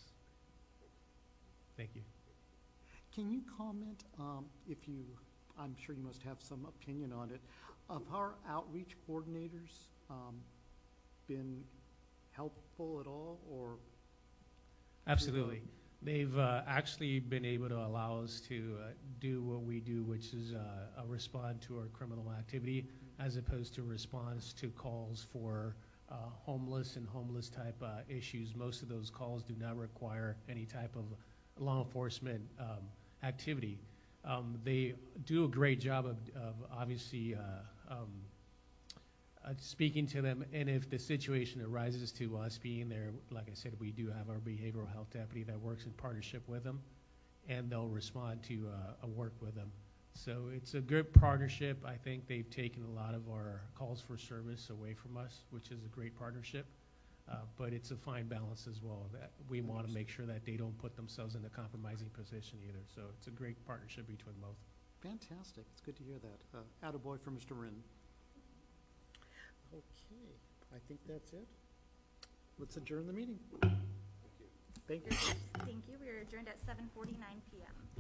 Thank you. Can you comment, um, if you, I'm sure you must have some opinion on it, of how our outreach coordinators um, been helpful at all, or? Absolutely. They've uh, actually been able to allow us to uh, do what we do, which is uh, uh, respond to our criminal activity, as opposed to response to calls for uh, homeless and homeless type uh, issues. Most of those calls do not require any type of law enforcement um, activity. Um, they do a great job of, of obviously uh, um, uh, speaking to them, and if the situation arises to us being there, like I said, we do have our behavioral health deputy that works in partnership with them, and they'll respond to uh, a work with them. So it's a good partnership. I think they've taken a lot of our calls for service away from us, which is a great partnership. Uh, but it's a fine balance as well, that we want to make sure that they don't put themselves in a compromising position either. So it's a great partnership between both. Fantastic. It's good to hear that. Uh, attaboy for Mister Rin. Okay, I think that's it. Let's adjourn the meeting. Thank you. Thank you. We are adjourned at seven forty-nine p m